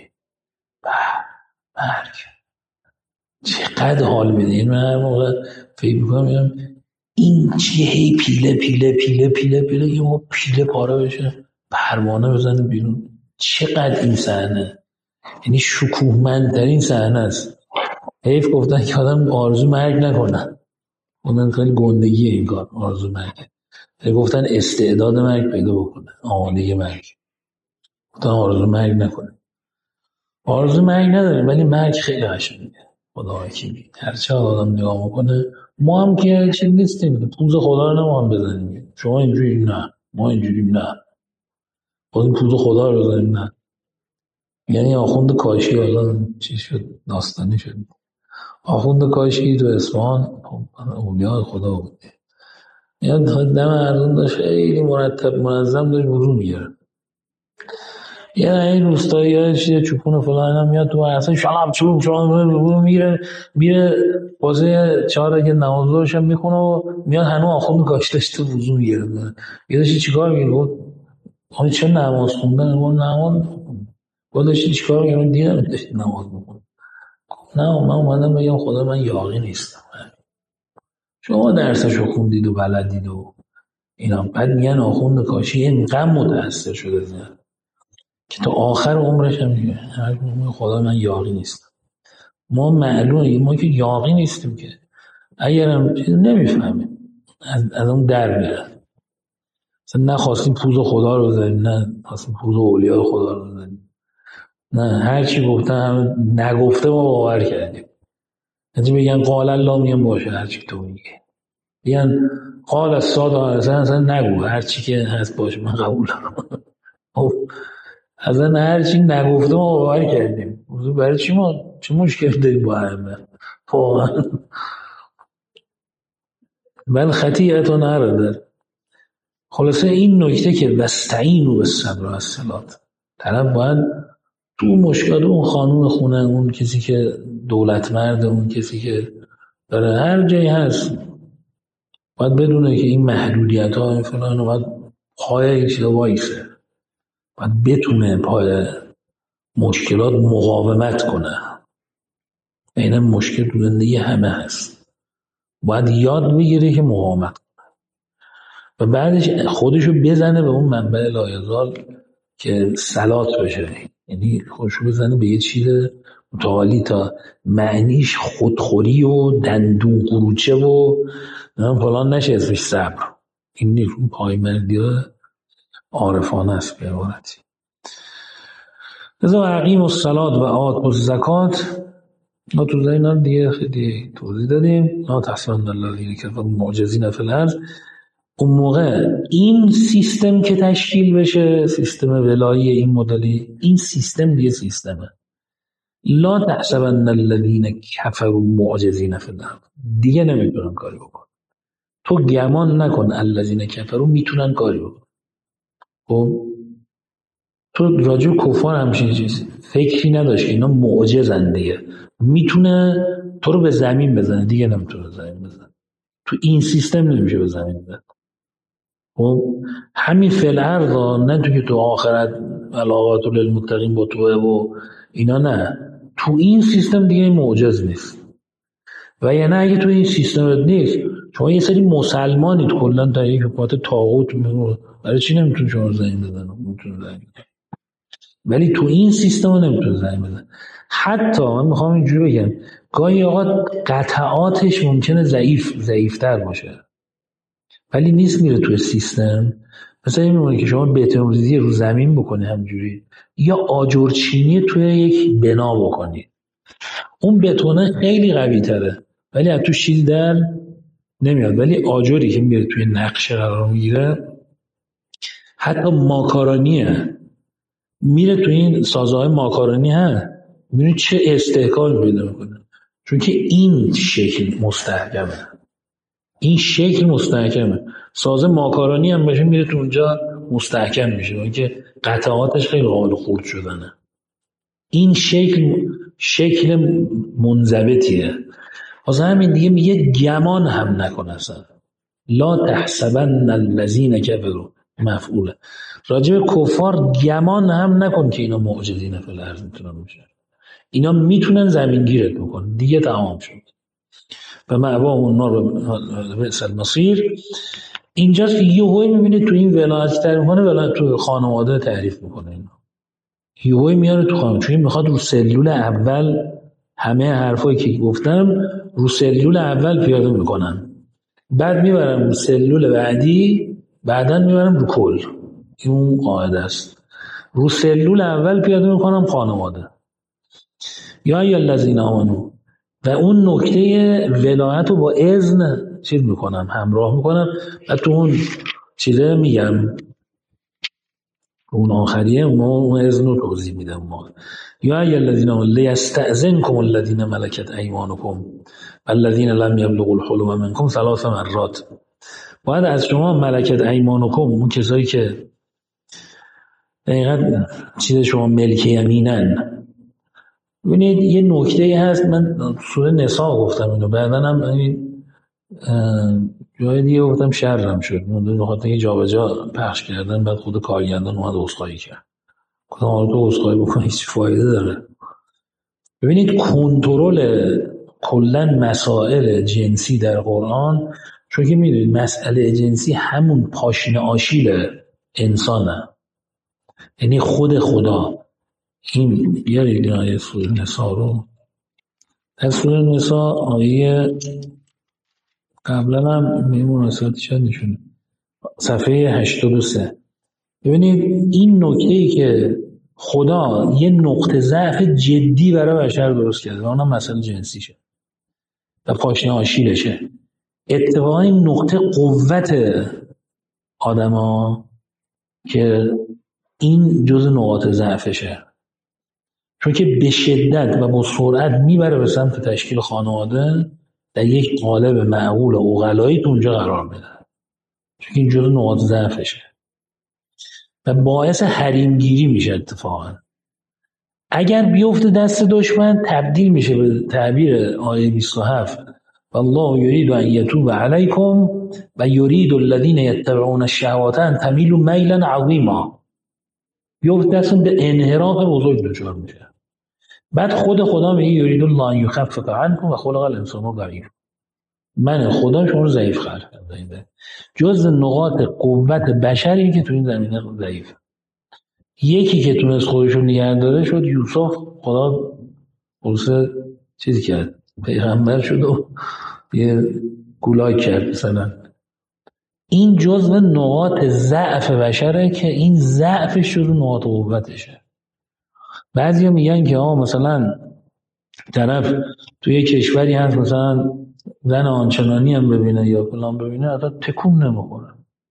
مرگ چقدر حال میده. این من هر موقع فکر میکنم این چیه، هی پیله پیله پیله پیله پیله یه موقع پیله پاره بشه، پروانه بزنه بیرون. چقدر این صحنه، یعنی شکوهمندترین صحنه است. حیف گفتن که آدم آرزو مرگ نکنن، اونم خیلی گندگیه این کار، آرزو مرگ. گفتن استعداد مرگ پیدا بکنه، آمادگی مرگ. گفتن آرزو مرگ نکنه. آرزو مرگ نداریم ولی مرگ خیلی قشنگه. خدا وکیلی هرچه آدم نگاه میکنه، ما هم که چیز نیستیم، پوز خدا رو نمام بزنیم. شما اینجوری نه، ما اینجوری نه، خودم پوز خدا رو بزنیم نه. یعنی آخوند کاشی الان چی شد، داستانی شد. آخوند کاشی تو اصفهان اولیاء خدا بود، یعنی دم ارزون داشت، خیلی مرتب منظم داشت وضو میگرفت. یه این روستایی ها چیه چوپون فلان هم میاد تو اصلا شلاب چوب میره بازه 4 که نماز ظهرش هم میخونه و میاد هنوز آخوند کاشی داشته وضو میگرفت. یه داشتی چیکار میگه؟ آقا چه نماز خوندن؟ نماز داشتی چیکار میگه؟ دیدم داشتی نماز میخونه. نه من اومدم بگم خدا من یاغی نیستم. شما درسشو خوندید و بلدید و اینا، بعد میگن آخوند کاشی اینقدر متأثر شده زن که تا آخر عمرش هم میگه خدا من یاغی نیستم. ما معلومه ما که یاغی نیستیم که، اگرم نمیفهمیم از اون در میره. مثلا نخواستیم پوز خدا رو بزنیم، نه خواستیم پوز اولیاء خدا رو بزنیم، نه هر چی گفتن نگفته ما باور کردیم. یعنی بگن قال الله میگم باشه هر چی تو میگی، بگن قال الساده اصلا نگو، هر چی که هست باشه من قبول دارم. اصلا هر چی نگفته ما باور کردیم. برای چی ما چه مشکل داریم با همه واقعا؟ بل خطیئة عرضت. خلاصه این نکته که واستعینوا بالصبر والصلاة، طرف باید تو مشکل اون خانوم خونه، اون کسی که دولت مرد، اون کسی که داره هر جایی هست، باید بدونه که این محدودیت ها این فلان، باید پای این چیزا وایسه، باید بتونه پای مشکلات مقاومت کنه. این مشکل تو زندگی همه هست، باید یاد بگیره که مقاومت کنه و بعدش خودشو بزنه به اون منبع لایزال که صلات بشه، یعنی خودشو بزنه به یه چیز متعالی تا معنیش خودخوری و دندون قروچه و فلان نشه اسمش صبر. این نیست، اون پایمردی ها عارفانه است به عبارتی. لذا اقیموا الصلاة و آتوا الزکات. ما تو اینا دیگه خیلی توضیح دادیم. لا تحسبن الذین کفروا معجزین فی الارض اون موقع این سیستم که تشکیل بشه، سیستم ولایی این مدلی، این سیستم دیگه سیستمه. لا تحسبن الذین کفروا معجزین فی الارض، دیگه نمیتونن کاری بکن. تو گمان نکن الذین کفروا میتونن کاری بکن. خب تو راجع به کفار همچین چیزی فکری نداشت که اینا معجزن دیگه، میتونه تو رو به زمین بزنه، دیگه نمیتونه زمین بزنه. تو این سیستم نمیشه به زمین بزنه. خب همین فلعرض، نه تو که تو آخرت علاقات للمتقین با توه و اینا، نه تو این سیستم دیگه معجز نیست. و یعنی اگه تو این سیستم نیست، شما یه سری مسلمانید کلا تا یک حکومت طاغوت، برای چی نمیتونه شما رو زمین بزنه؟ میتونه زمین بزنه، ولی تو این سیستم نمیتونه زمین بزنه. حتی من میخوام اینجوری بگم، گاهی اوقات قطعاتش ممکنه ضعیفتر باشه، ولی نیست میره توی سیستم. مثلا این میمونه که شما بتونریزی رو زمین بکنی همجوری، یا آجرچینی توی یک بنا بکنی، اون بتونه خیلی قوی تره ولی از تو شیل در نمیاد. ولی آجری که میره توی نقشه قرار میگیره، حتی ماکارونیه، میره توی این سازه‌های ماکارونی ها، میبینی چه استحکام پیدا میکنه، چون که این شکل مستحکمه. این شکل مستحکمه. سازه ماکارونی هم باشه میره تو اونجا مستحکم میشه، اون که قطعاتش خیلی قابل خورد شدنه. این شکل منضبطیه. واسه همین دیگه میگه گمان هم نکن اصلا. لا تحسبن الذین کفروا مفعوله. راجع به کفار گمان هم نکن که اینا معجزین فی الارض میتونن بشه. اینا میتونن زمینگیرت بکن، دیگه تمام شد. و مأواهم النار و بئس المصیر. اینجاست که یهویی میبینید تو این ولایت تعریف میکنه، ولایت تو خانواده تعریف میکنه. اینا یهویی میاره تو خانواده، چون میخواد رو سلول اول همه حرفایی که گفتم رو سلول اول پیاده میکنن، بعد میبرم رو سلول بعدی، بعدا میبرم رو کل. این اون قاعده است. رو سلول اول پیاده میکنم خانواده. یا الذین آمنو، و اون نکته ولایت رو با اذن چیز میکنم، همراه میکنم، و تو اون چیزه میگم، اون آخریه اون اذن رو توضیح میدم. یا الذین آمنو لیستأذنکم الذین ملکت ایمانکم والذین لم یبلغوا الحلم منکم 3 مرات. باید از شما ملکت ایمانکم، اون کسایی که دقیقا چیز شما ملک یمینن. ببینید یه نکته هست، من سوره نساء گفتم اینو، بعدا هم جای دیگه گفتم شرم شد، من بخاطر اینکه جابجا پخش کردن، بعد خود کارگردان اومد عذرخواهی کرد. گفتم حالا تو عذرخواهی بکنی هیچ فایده داره. ببینید کنترل کلا مسائل جنسی در قرآن، چون که میدونید مسئله جنسی همون پاشنه آشیل انسانه، یعنی خود خدا. این بیارید این آیه سوره نساء رو، از سوره نساء آیه قبلا هم مناسبتش نشونه، صفحه 83. ببینید این نکته‌ای که خدا یه نقطه ضعف جدی برای بشر درست کرده و اونم مسئله جنسیشه و پاشنه آشیلشه. اتفاقا این نقطه قوت آدما که این جزء نقاط ضعفشه، چون که به شدت و با سرعت میبره به سمت تشکیل خانواده در یک قالب معقول و عقلایی تو اونجا قرار بده، چون این جزء نقاط ضعفشه و باعث حریمگیری میشه. اتفاقا اگر بیفته دست دشمن تبدیل میشه به تعبیر آیه 27 والله یرید ان یتوب علیکم و یرید الذین یتبعون الشهوات ان تمیلوا میلا عظیما. بیفته دستون به انحراف بزرگ دچار میشه. بعد خود خدا میگه یرید الله ان یخفف عنکم و خلق الانسان ضعیف. من خدا شما رو ضعیف خلق کردم. جز نقاط قوت بشری که تو این زمینه ضعیفه. یکی که تونست خودش رو نگه داره شد یوسف. خدا خلاصه چیزی کرد، پیغمبر شد و یه گولاک کرد مثلا. این جزء نقاط ضعف بشره که این ضعفش جزء نقاط قوتشه. بعضیا میگن که مثلا طرف توی کشوری هست مثلا زن آنچنانی هم ببینه یا فلان ببینه اصلا تکون نمیخوره،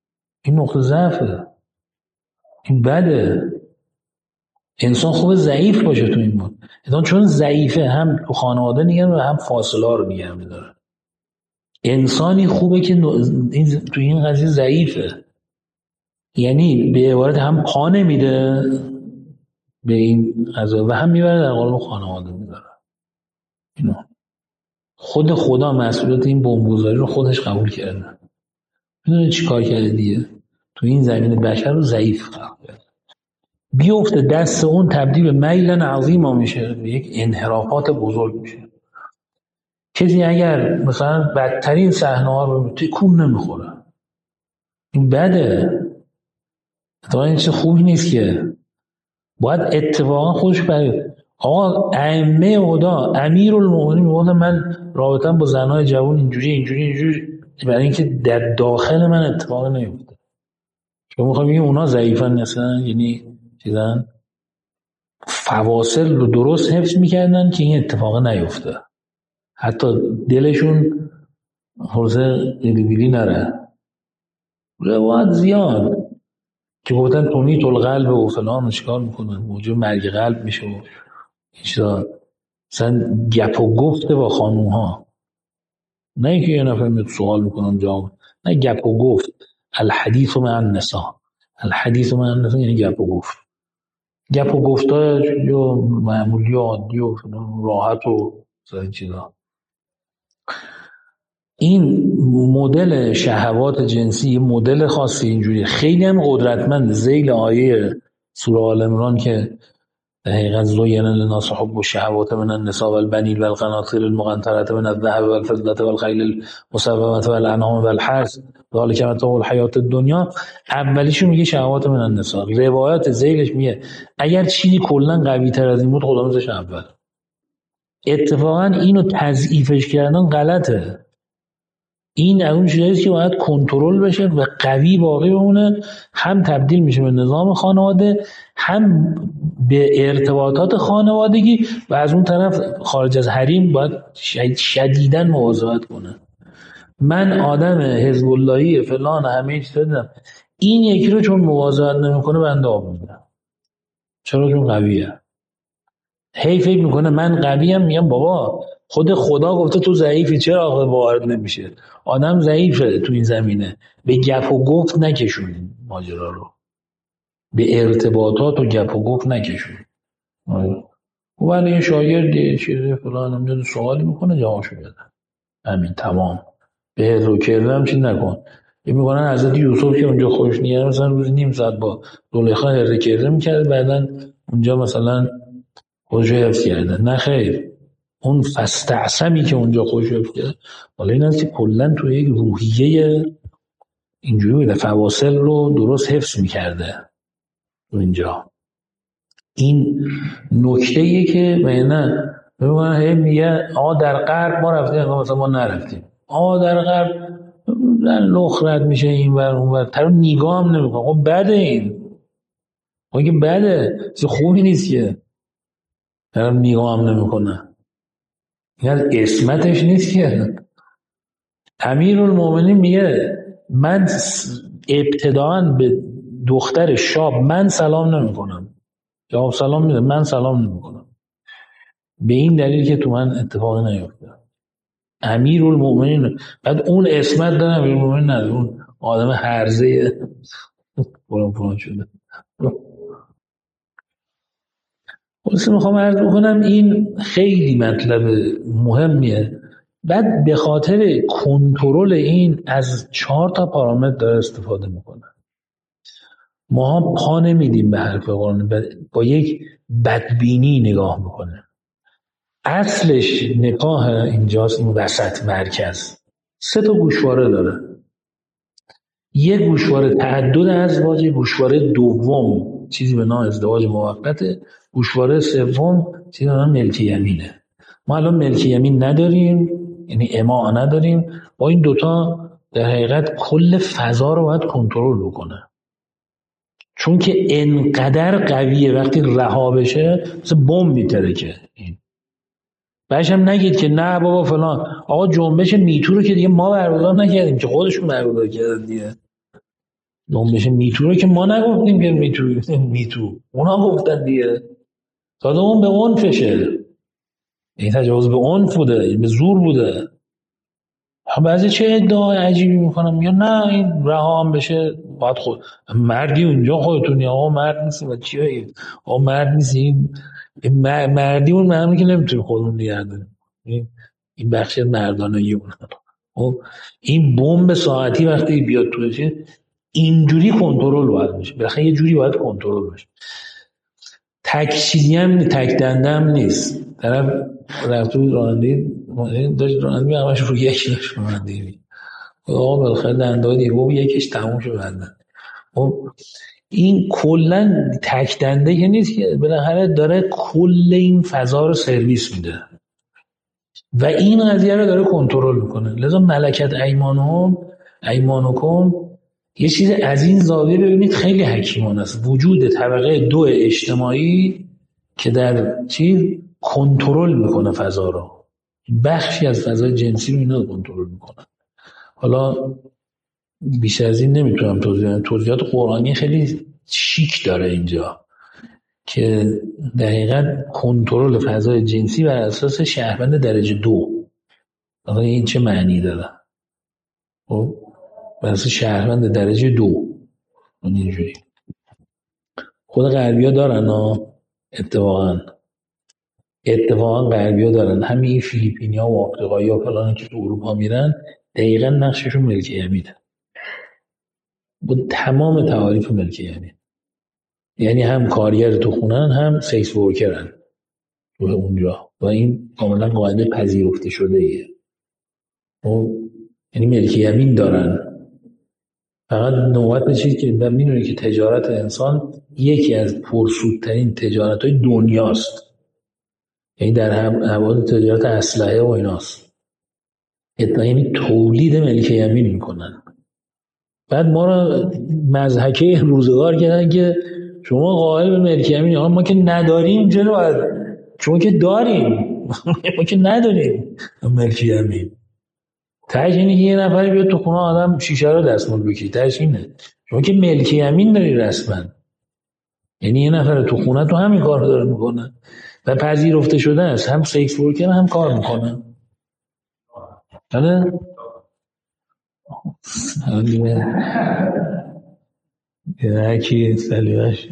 این نقطه ضعفه، این بده. انسان خوب ضعیف باشه تو این بود. انسان چون ضعیفه هم تو خانواده نگه و هم فاصله ها رو نگه میداره. انسانی خوبه که تو این قضیه ضعیفه، یعنی به عبارت هم پا نمیده به این قضیه و هم میبره در قالب خانواده میذاره. اینو خود خدا مسئولیت این بمبگذاری رو خودش قبول کرده. میدونی چی کار کرده دیگه؟ تو این زمین بشر رو ضعیف قرار کرده. بیفته دست اون تبدیل به میلن عظیم میشه، به یک انحرافات بزرگ میشه. کسی اگر مثلا بدترین صحنه ها رو تکون نمیخوره، این بده. اتفاقا این چیز خوبی نیست که باید اتفاقا خودش برای آقا ائمه خدا امیرالمومنین میگه من رابطم با زنای جوان اینجوری برای اینکه در داخل من اتفاق نیفته. شما میخوام بگید اونا ضعیفن مثلا، یعنی چیزن فواصل رو درست حفظ میکردن که این اتفاق نیفته، حتی دلشون حوزه دلبیلی نره. روایت زیاد که گفتن تونیت القلب و فلان و چیکار میکنن، موجب مرگ قلب میشه و چیزا. مثلا گپ و گفته با خانوم ها، نه اینکه یه نفر میاد سوال میکنن جواب، نه، گپ و گفت. الحدیث مع النساء، الحدیث مع النساء یعنی گپ و گفت. گپ و گفتا یا معمولی و عادی و راحت و این چیزا. این مدل شهوات جنسی مدل خاصی اینجوری خیلی هم قدرتمند. ذیل آیه سوره آل عمران که در حقیقت زین للناس حب الشهوات من النساء والبنین والقناطیر المقنطرة من الذهب والفضة والخیل المسومة والانعام والحرث ذلک متاع الحیات الدنیا، اولیشو میگه شهوات من النساء. روایات ذیلش میگه اگر چیزی کلا قوی تر از این بود خدا میذاش اول. اتفاقا اینو تضعیفش کردن غلطه. این اون چیزیه که باید کنترل بشه و قوی باقی بمونه، هم تبدیل میشه به نظام خانواده، هم به ارتباطات خانوادگی، و از اون طرف خارج از حریم باید شدیداً مواظبت کنه. من آدم حزب اللهی فلان همه چیز دیدم، این یکی رو چون مواظبت نمیکنه بنده آب میدم. چرا؟ چون قویه. هی فکر میکنه من قویم، میگم بابا خود خدا گفته تو ضعیفی، چرا آخه باورت نمیشه؟ آدم ضعیفه تو این زمینه. به گپ و گفت نکشونین ماجرا رو، به ارتباطات و گپ و گفت نکشونین. ولی یه شاگرد چیزی فلان نمیدونه سوالی میکنه جوابشو بده، همین تمام. به رو کردم چی نکن. یه میگنن حضرت یوسف که اونجا خوش نیاره مثلا روز نیم ساعت با زلیخا هره کرده میکرد، بعدا اونجا مثلا خودشو حفظ کرده. نه خیر، اون فستعصمی که اونجا خودشو حفظ کرده حالا این هست که کلن توی یک روحیه اینجوری بوده، فواصل رو درست حفظ میکرده تو اینجا. این نکته یه که نه ببینن هی میگه آقا در غرب ما رفتیم، مثلا ما نرفتیم. آقا در غرب در لخ رد میشه این ور اون ور، طرف نگاه هم نمیکنه. خب بده این، خب که بده، چیز خوبی نیست که طرف نگاه هم نمیکنه. این از اسمتش نیست که. امیرالمومنین میگه من ابتداءً به دختر شاب من سلام نمیکنم، جواب سلام میده، من سلام نمیکنم، به این دلیل که تو من اتفاقی نیفته. امیرالمومنین، بعد اون اسمت داره، امیرالمومنین نداره، اون آدم هرزه فلان شده. خلاصه میخوام عرض بکنم این خیلی مطلب مهمیه. بعد به خاطر کنترل این از 4 پارامتر داره استفاده میکنه. ما هم پا نمیدیم به حرف قرآن، با یک بدبینی نگاه میکنه. اصلش نکاح اینجاست، این وسط مرکز 3 گوشواره داره. یک گوشواره تعدد ازواج، گوشواره دوم چیزی به نام ازدواج موقته، گوشواره سوم چیزی به نام ملک یمینه. ما الان ملک یمین نداریم، یعنی اماع نداریم. با این دوتا در حقیقت کل فضا رو باید کنترل بکنه، چون که انقدر قویه وقتی رها بشه مثل بمب میترکه. این بعدش هم نگید که نه بابا فلان. آقا جنبش میتو رو که دیگه ما برگزار نکردیم که خودشون برگزار کردن دیگه. جنبش میتو رو که ما نگفتیم که میتو اونا گفتن دیگه. تازه اون به عنفشه، این تجاوز به عنف بوده، به زور بوده. بعضی چه ادعای عجیبی میکنم یا نه این رها هم بشه، باید خود مردی اونجا خودتونی، آقا مرد نیستی و چی بگید آقا مرد نیستی. مردی اون معنی که نمیتونی خودمون نگه داریم، این بخش مردانگی اون. خب این بمب ساعتی وقتی بیاد تو چه اینجوری کنترل باید بشه، بالاخره یه جوری باید کنترل بشه. تک چیزی هم تک دنده هم نیست. طرف رفت تو رانندگی داشت رانندگی همش رو یک داشت رانندگی. آقا بالاخره دنده دیگه گفت یکیش تموم شد بندن. خب این کلا تک دنده که نیست که بالاخره داره کل این فضا رو سرویس میده و این قضیه رو داره کنترل میکنه. لذا ملکت ایمانکم یه چیز از این زاویه ببینید خیلی حکیمانه است. وجود طبقه 2 اجتماعی که در چیز کنترل میکنه فضا رو، بخشی از فضای جنسی رو اینا کنترل میکنه. حالا بیشتر از این نمیتونم توضیحات قرآنی خیلی شیک داره اینجا که دقیقاً کنترل فضای جنسی بر اساس شهروند درجه 2. آقا این چه معنی داره؟ خب بر اساس شهروند درجه 2 اینجوری خود غربی‌ها دارن اتفاقا غربی‌ها دارن. همین فیلیپینی‌ها و آفریقایی‌ها فلان که تو اروپا میرن دقیقاً نقششون ملک یمینه با تمام تعاریف ملک یمین. یعنی هم کارگر تو خونن هم سکس ورکرن تو اونجا و این کاملا قاعده پذیرفته شده ایه. یعنی ملک یمین دارن. فقط نوبت بچید که میدونی که تجارت انسان یکی از پرسودترین تجارت‌های دنیاست. یعنی در حوادث تجارت اسلحه و ایناست. یعنی تولید ملک یمین میکنن. بعد ما را مضحکه روزگار کردن که شما قائل به ملک یمین. ما که نداریم چرا باید؟ شما که داریم. ما که نداریم ملک یمین. تهش اینه که یه نفری بیاد تو خونه آدم شیشه رو دستمال بکشه. تهش اینه شما که ملک یمین داری رسما. یعنی یه نفر تو خونه تو همین کار رو داره میکنه و پذیرفته شده است. هم سکس ورکر هم کار میکنه. بله یکی سلیقش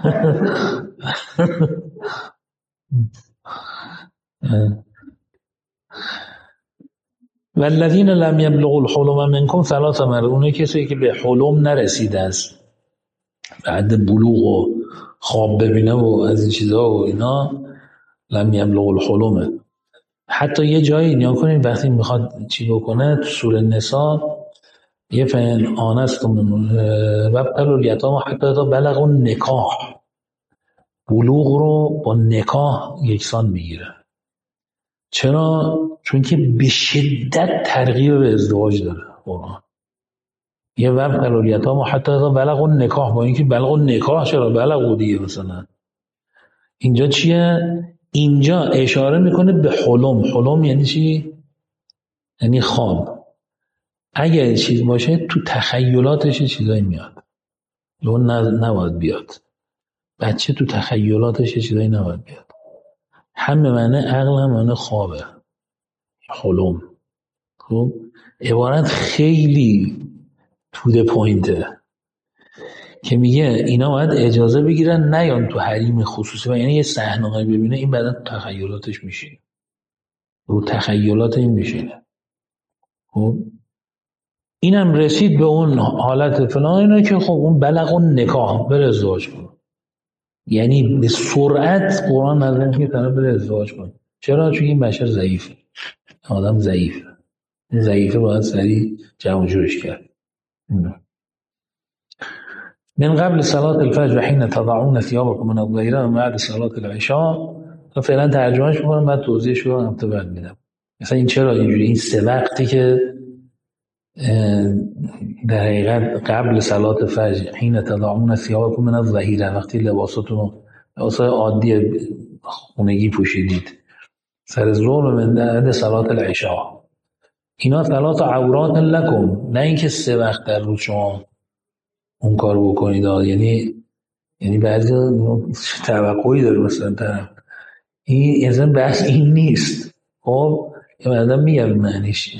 والذین لم یبلغوا الحلم منکم ثلاث مرات. اونه کسی که به حلم نرسیده است، بعد بلوغ و خواب ببینه و از این چیزها و اینا، لم یبلغوا الحلم. حتی یه جایی نیا کنین وقتی میخواد چی بکنه تو سوره نساء یه فین آنستم وابتلوا الیتام حتی بلغوا النکاح. بلوغ رو با نکاح یکسان میگیره. چرا؟ چون که به شدت ترغیب به ازدواج داره قرآن. یه وابتلوا الیتام حتی بلغوا النکاح، با اینکه بلغوا النکاح چرا بلغوا دیگه مثلا اینجا چیه؟ اینجا اشاره میکنه به حلم. حلم یعنی چی؟ یعنی خواب. اگر چیز باشه تو تخیلاتش چیزایی میاد، اون نباید بیاد. بچه تو تخیلاتش چیزایی نباید بیاد. هم به معنی عقل هم معنی خوابه. حلم خب عبارت خیلی تو ده پوینته که میگه اینا باید اجازه بگیرن نیان تو حریم خصوصی و یعنی یه صحنه‌ای ببینه این بعدا تو تخیلاتش میشینه، رو تخیلات این میشینه. خب اینم رسید به اون حالت فلان اینه که خب اون بلغ اون نکاح بره ازدواج کنه. یعنی به سرعت قرآن نظر که طرف بره ازدواج کنه. چرا؟ چون این بشر ضعیفه، آدم ضعیفه باید سریع جمع جورش کرد. من قبل صلاة الفجر حين تضعون ثيابكم من الظهيرة من بعد صلاة العشاء. فعلا ترجمهش میکنم بعد توضیحش رو هم بعد میدم. مثلا این چرا اینجوری؟ این سه وقتی که در حقیقت قبل صلاة فجر حين تضعون ثيابكم من الظهيرة، وقتی لباساتون لباسای عادی خونگی پوشیدید، سر ظهر من بعد صلاة العشاء، اینا ثلاث عورات لکم، نه اینکه سه وقت در روز شما اون کارو بکنید. یعنی بعضی توقعی داره مثلا طرف این اصلا بحث این نیست. خب یه بعدا میگم معنیش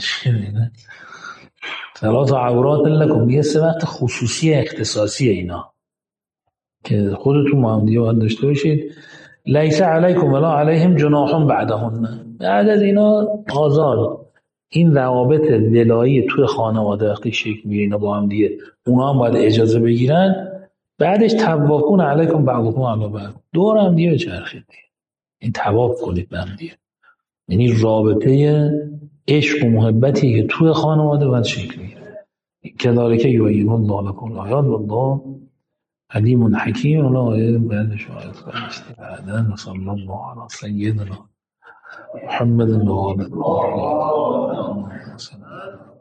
ثلاث عورات لکم، یه سه وقت خصوصی اختصاصی اینا که خودتون با هم دیگه باید داشته باشید. لیس علیکم ولا علیهم جناح بعدهن، بعد از اینا آزاد. این روابط ولایی توی خانواده وقتی شکل میگیره اینا با هم دیگه، اونا هم باید اجازه بگیرن. بعدش طوافون علیکم بعضکم علی بعض، دور هم دیگه بچرخید، این طواف کنید به هم دیگه. یعنی رابطه عشق و محبتی که توی خانواده باید شکل میگیره. کذالک یبین الله لکم الآیات والله علیم حکیم. الله آیه بعدش آیات بعدا. صلی الله علی سیدنا محمد و آله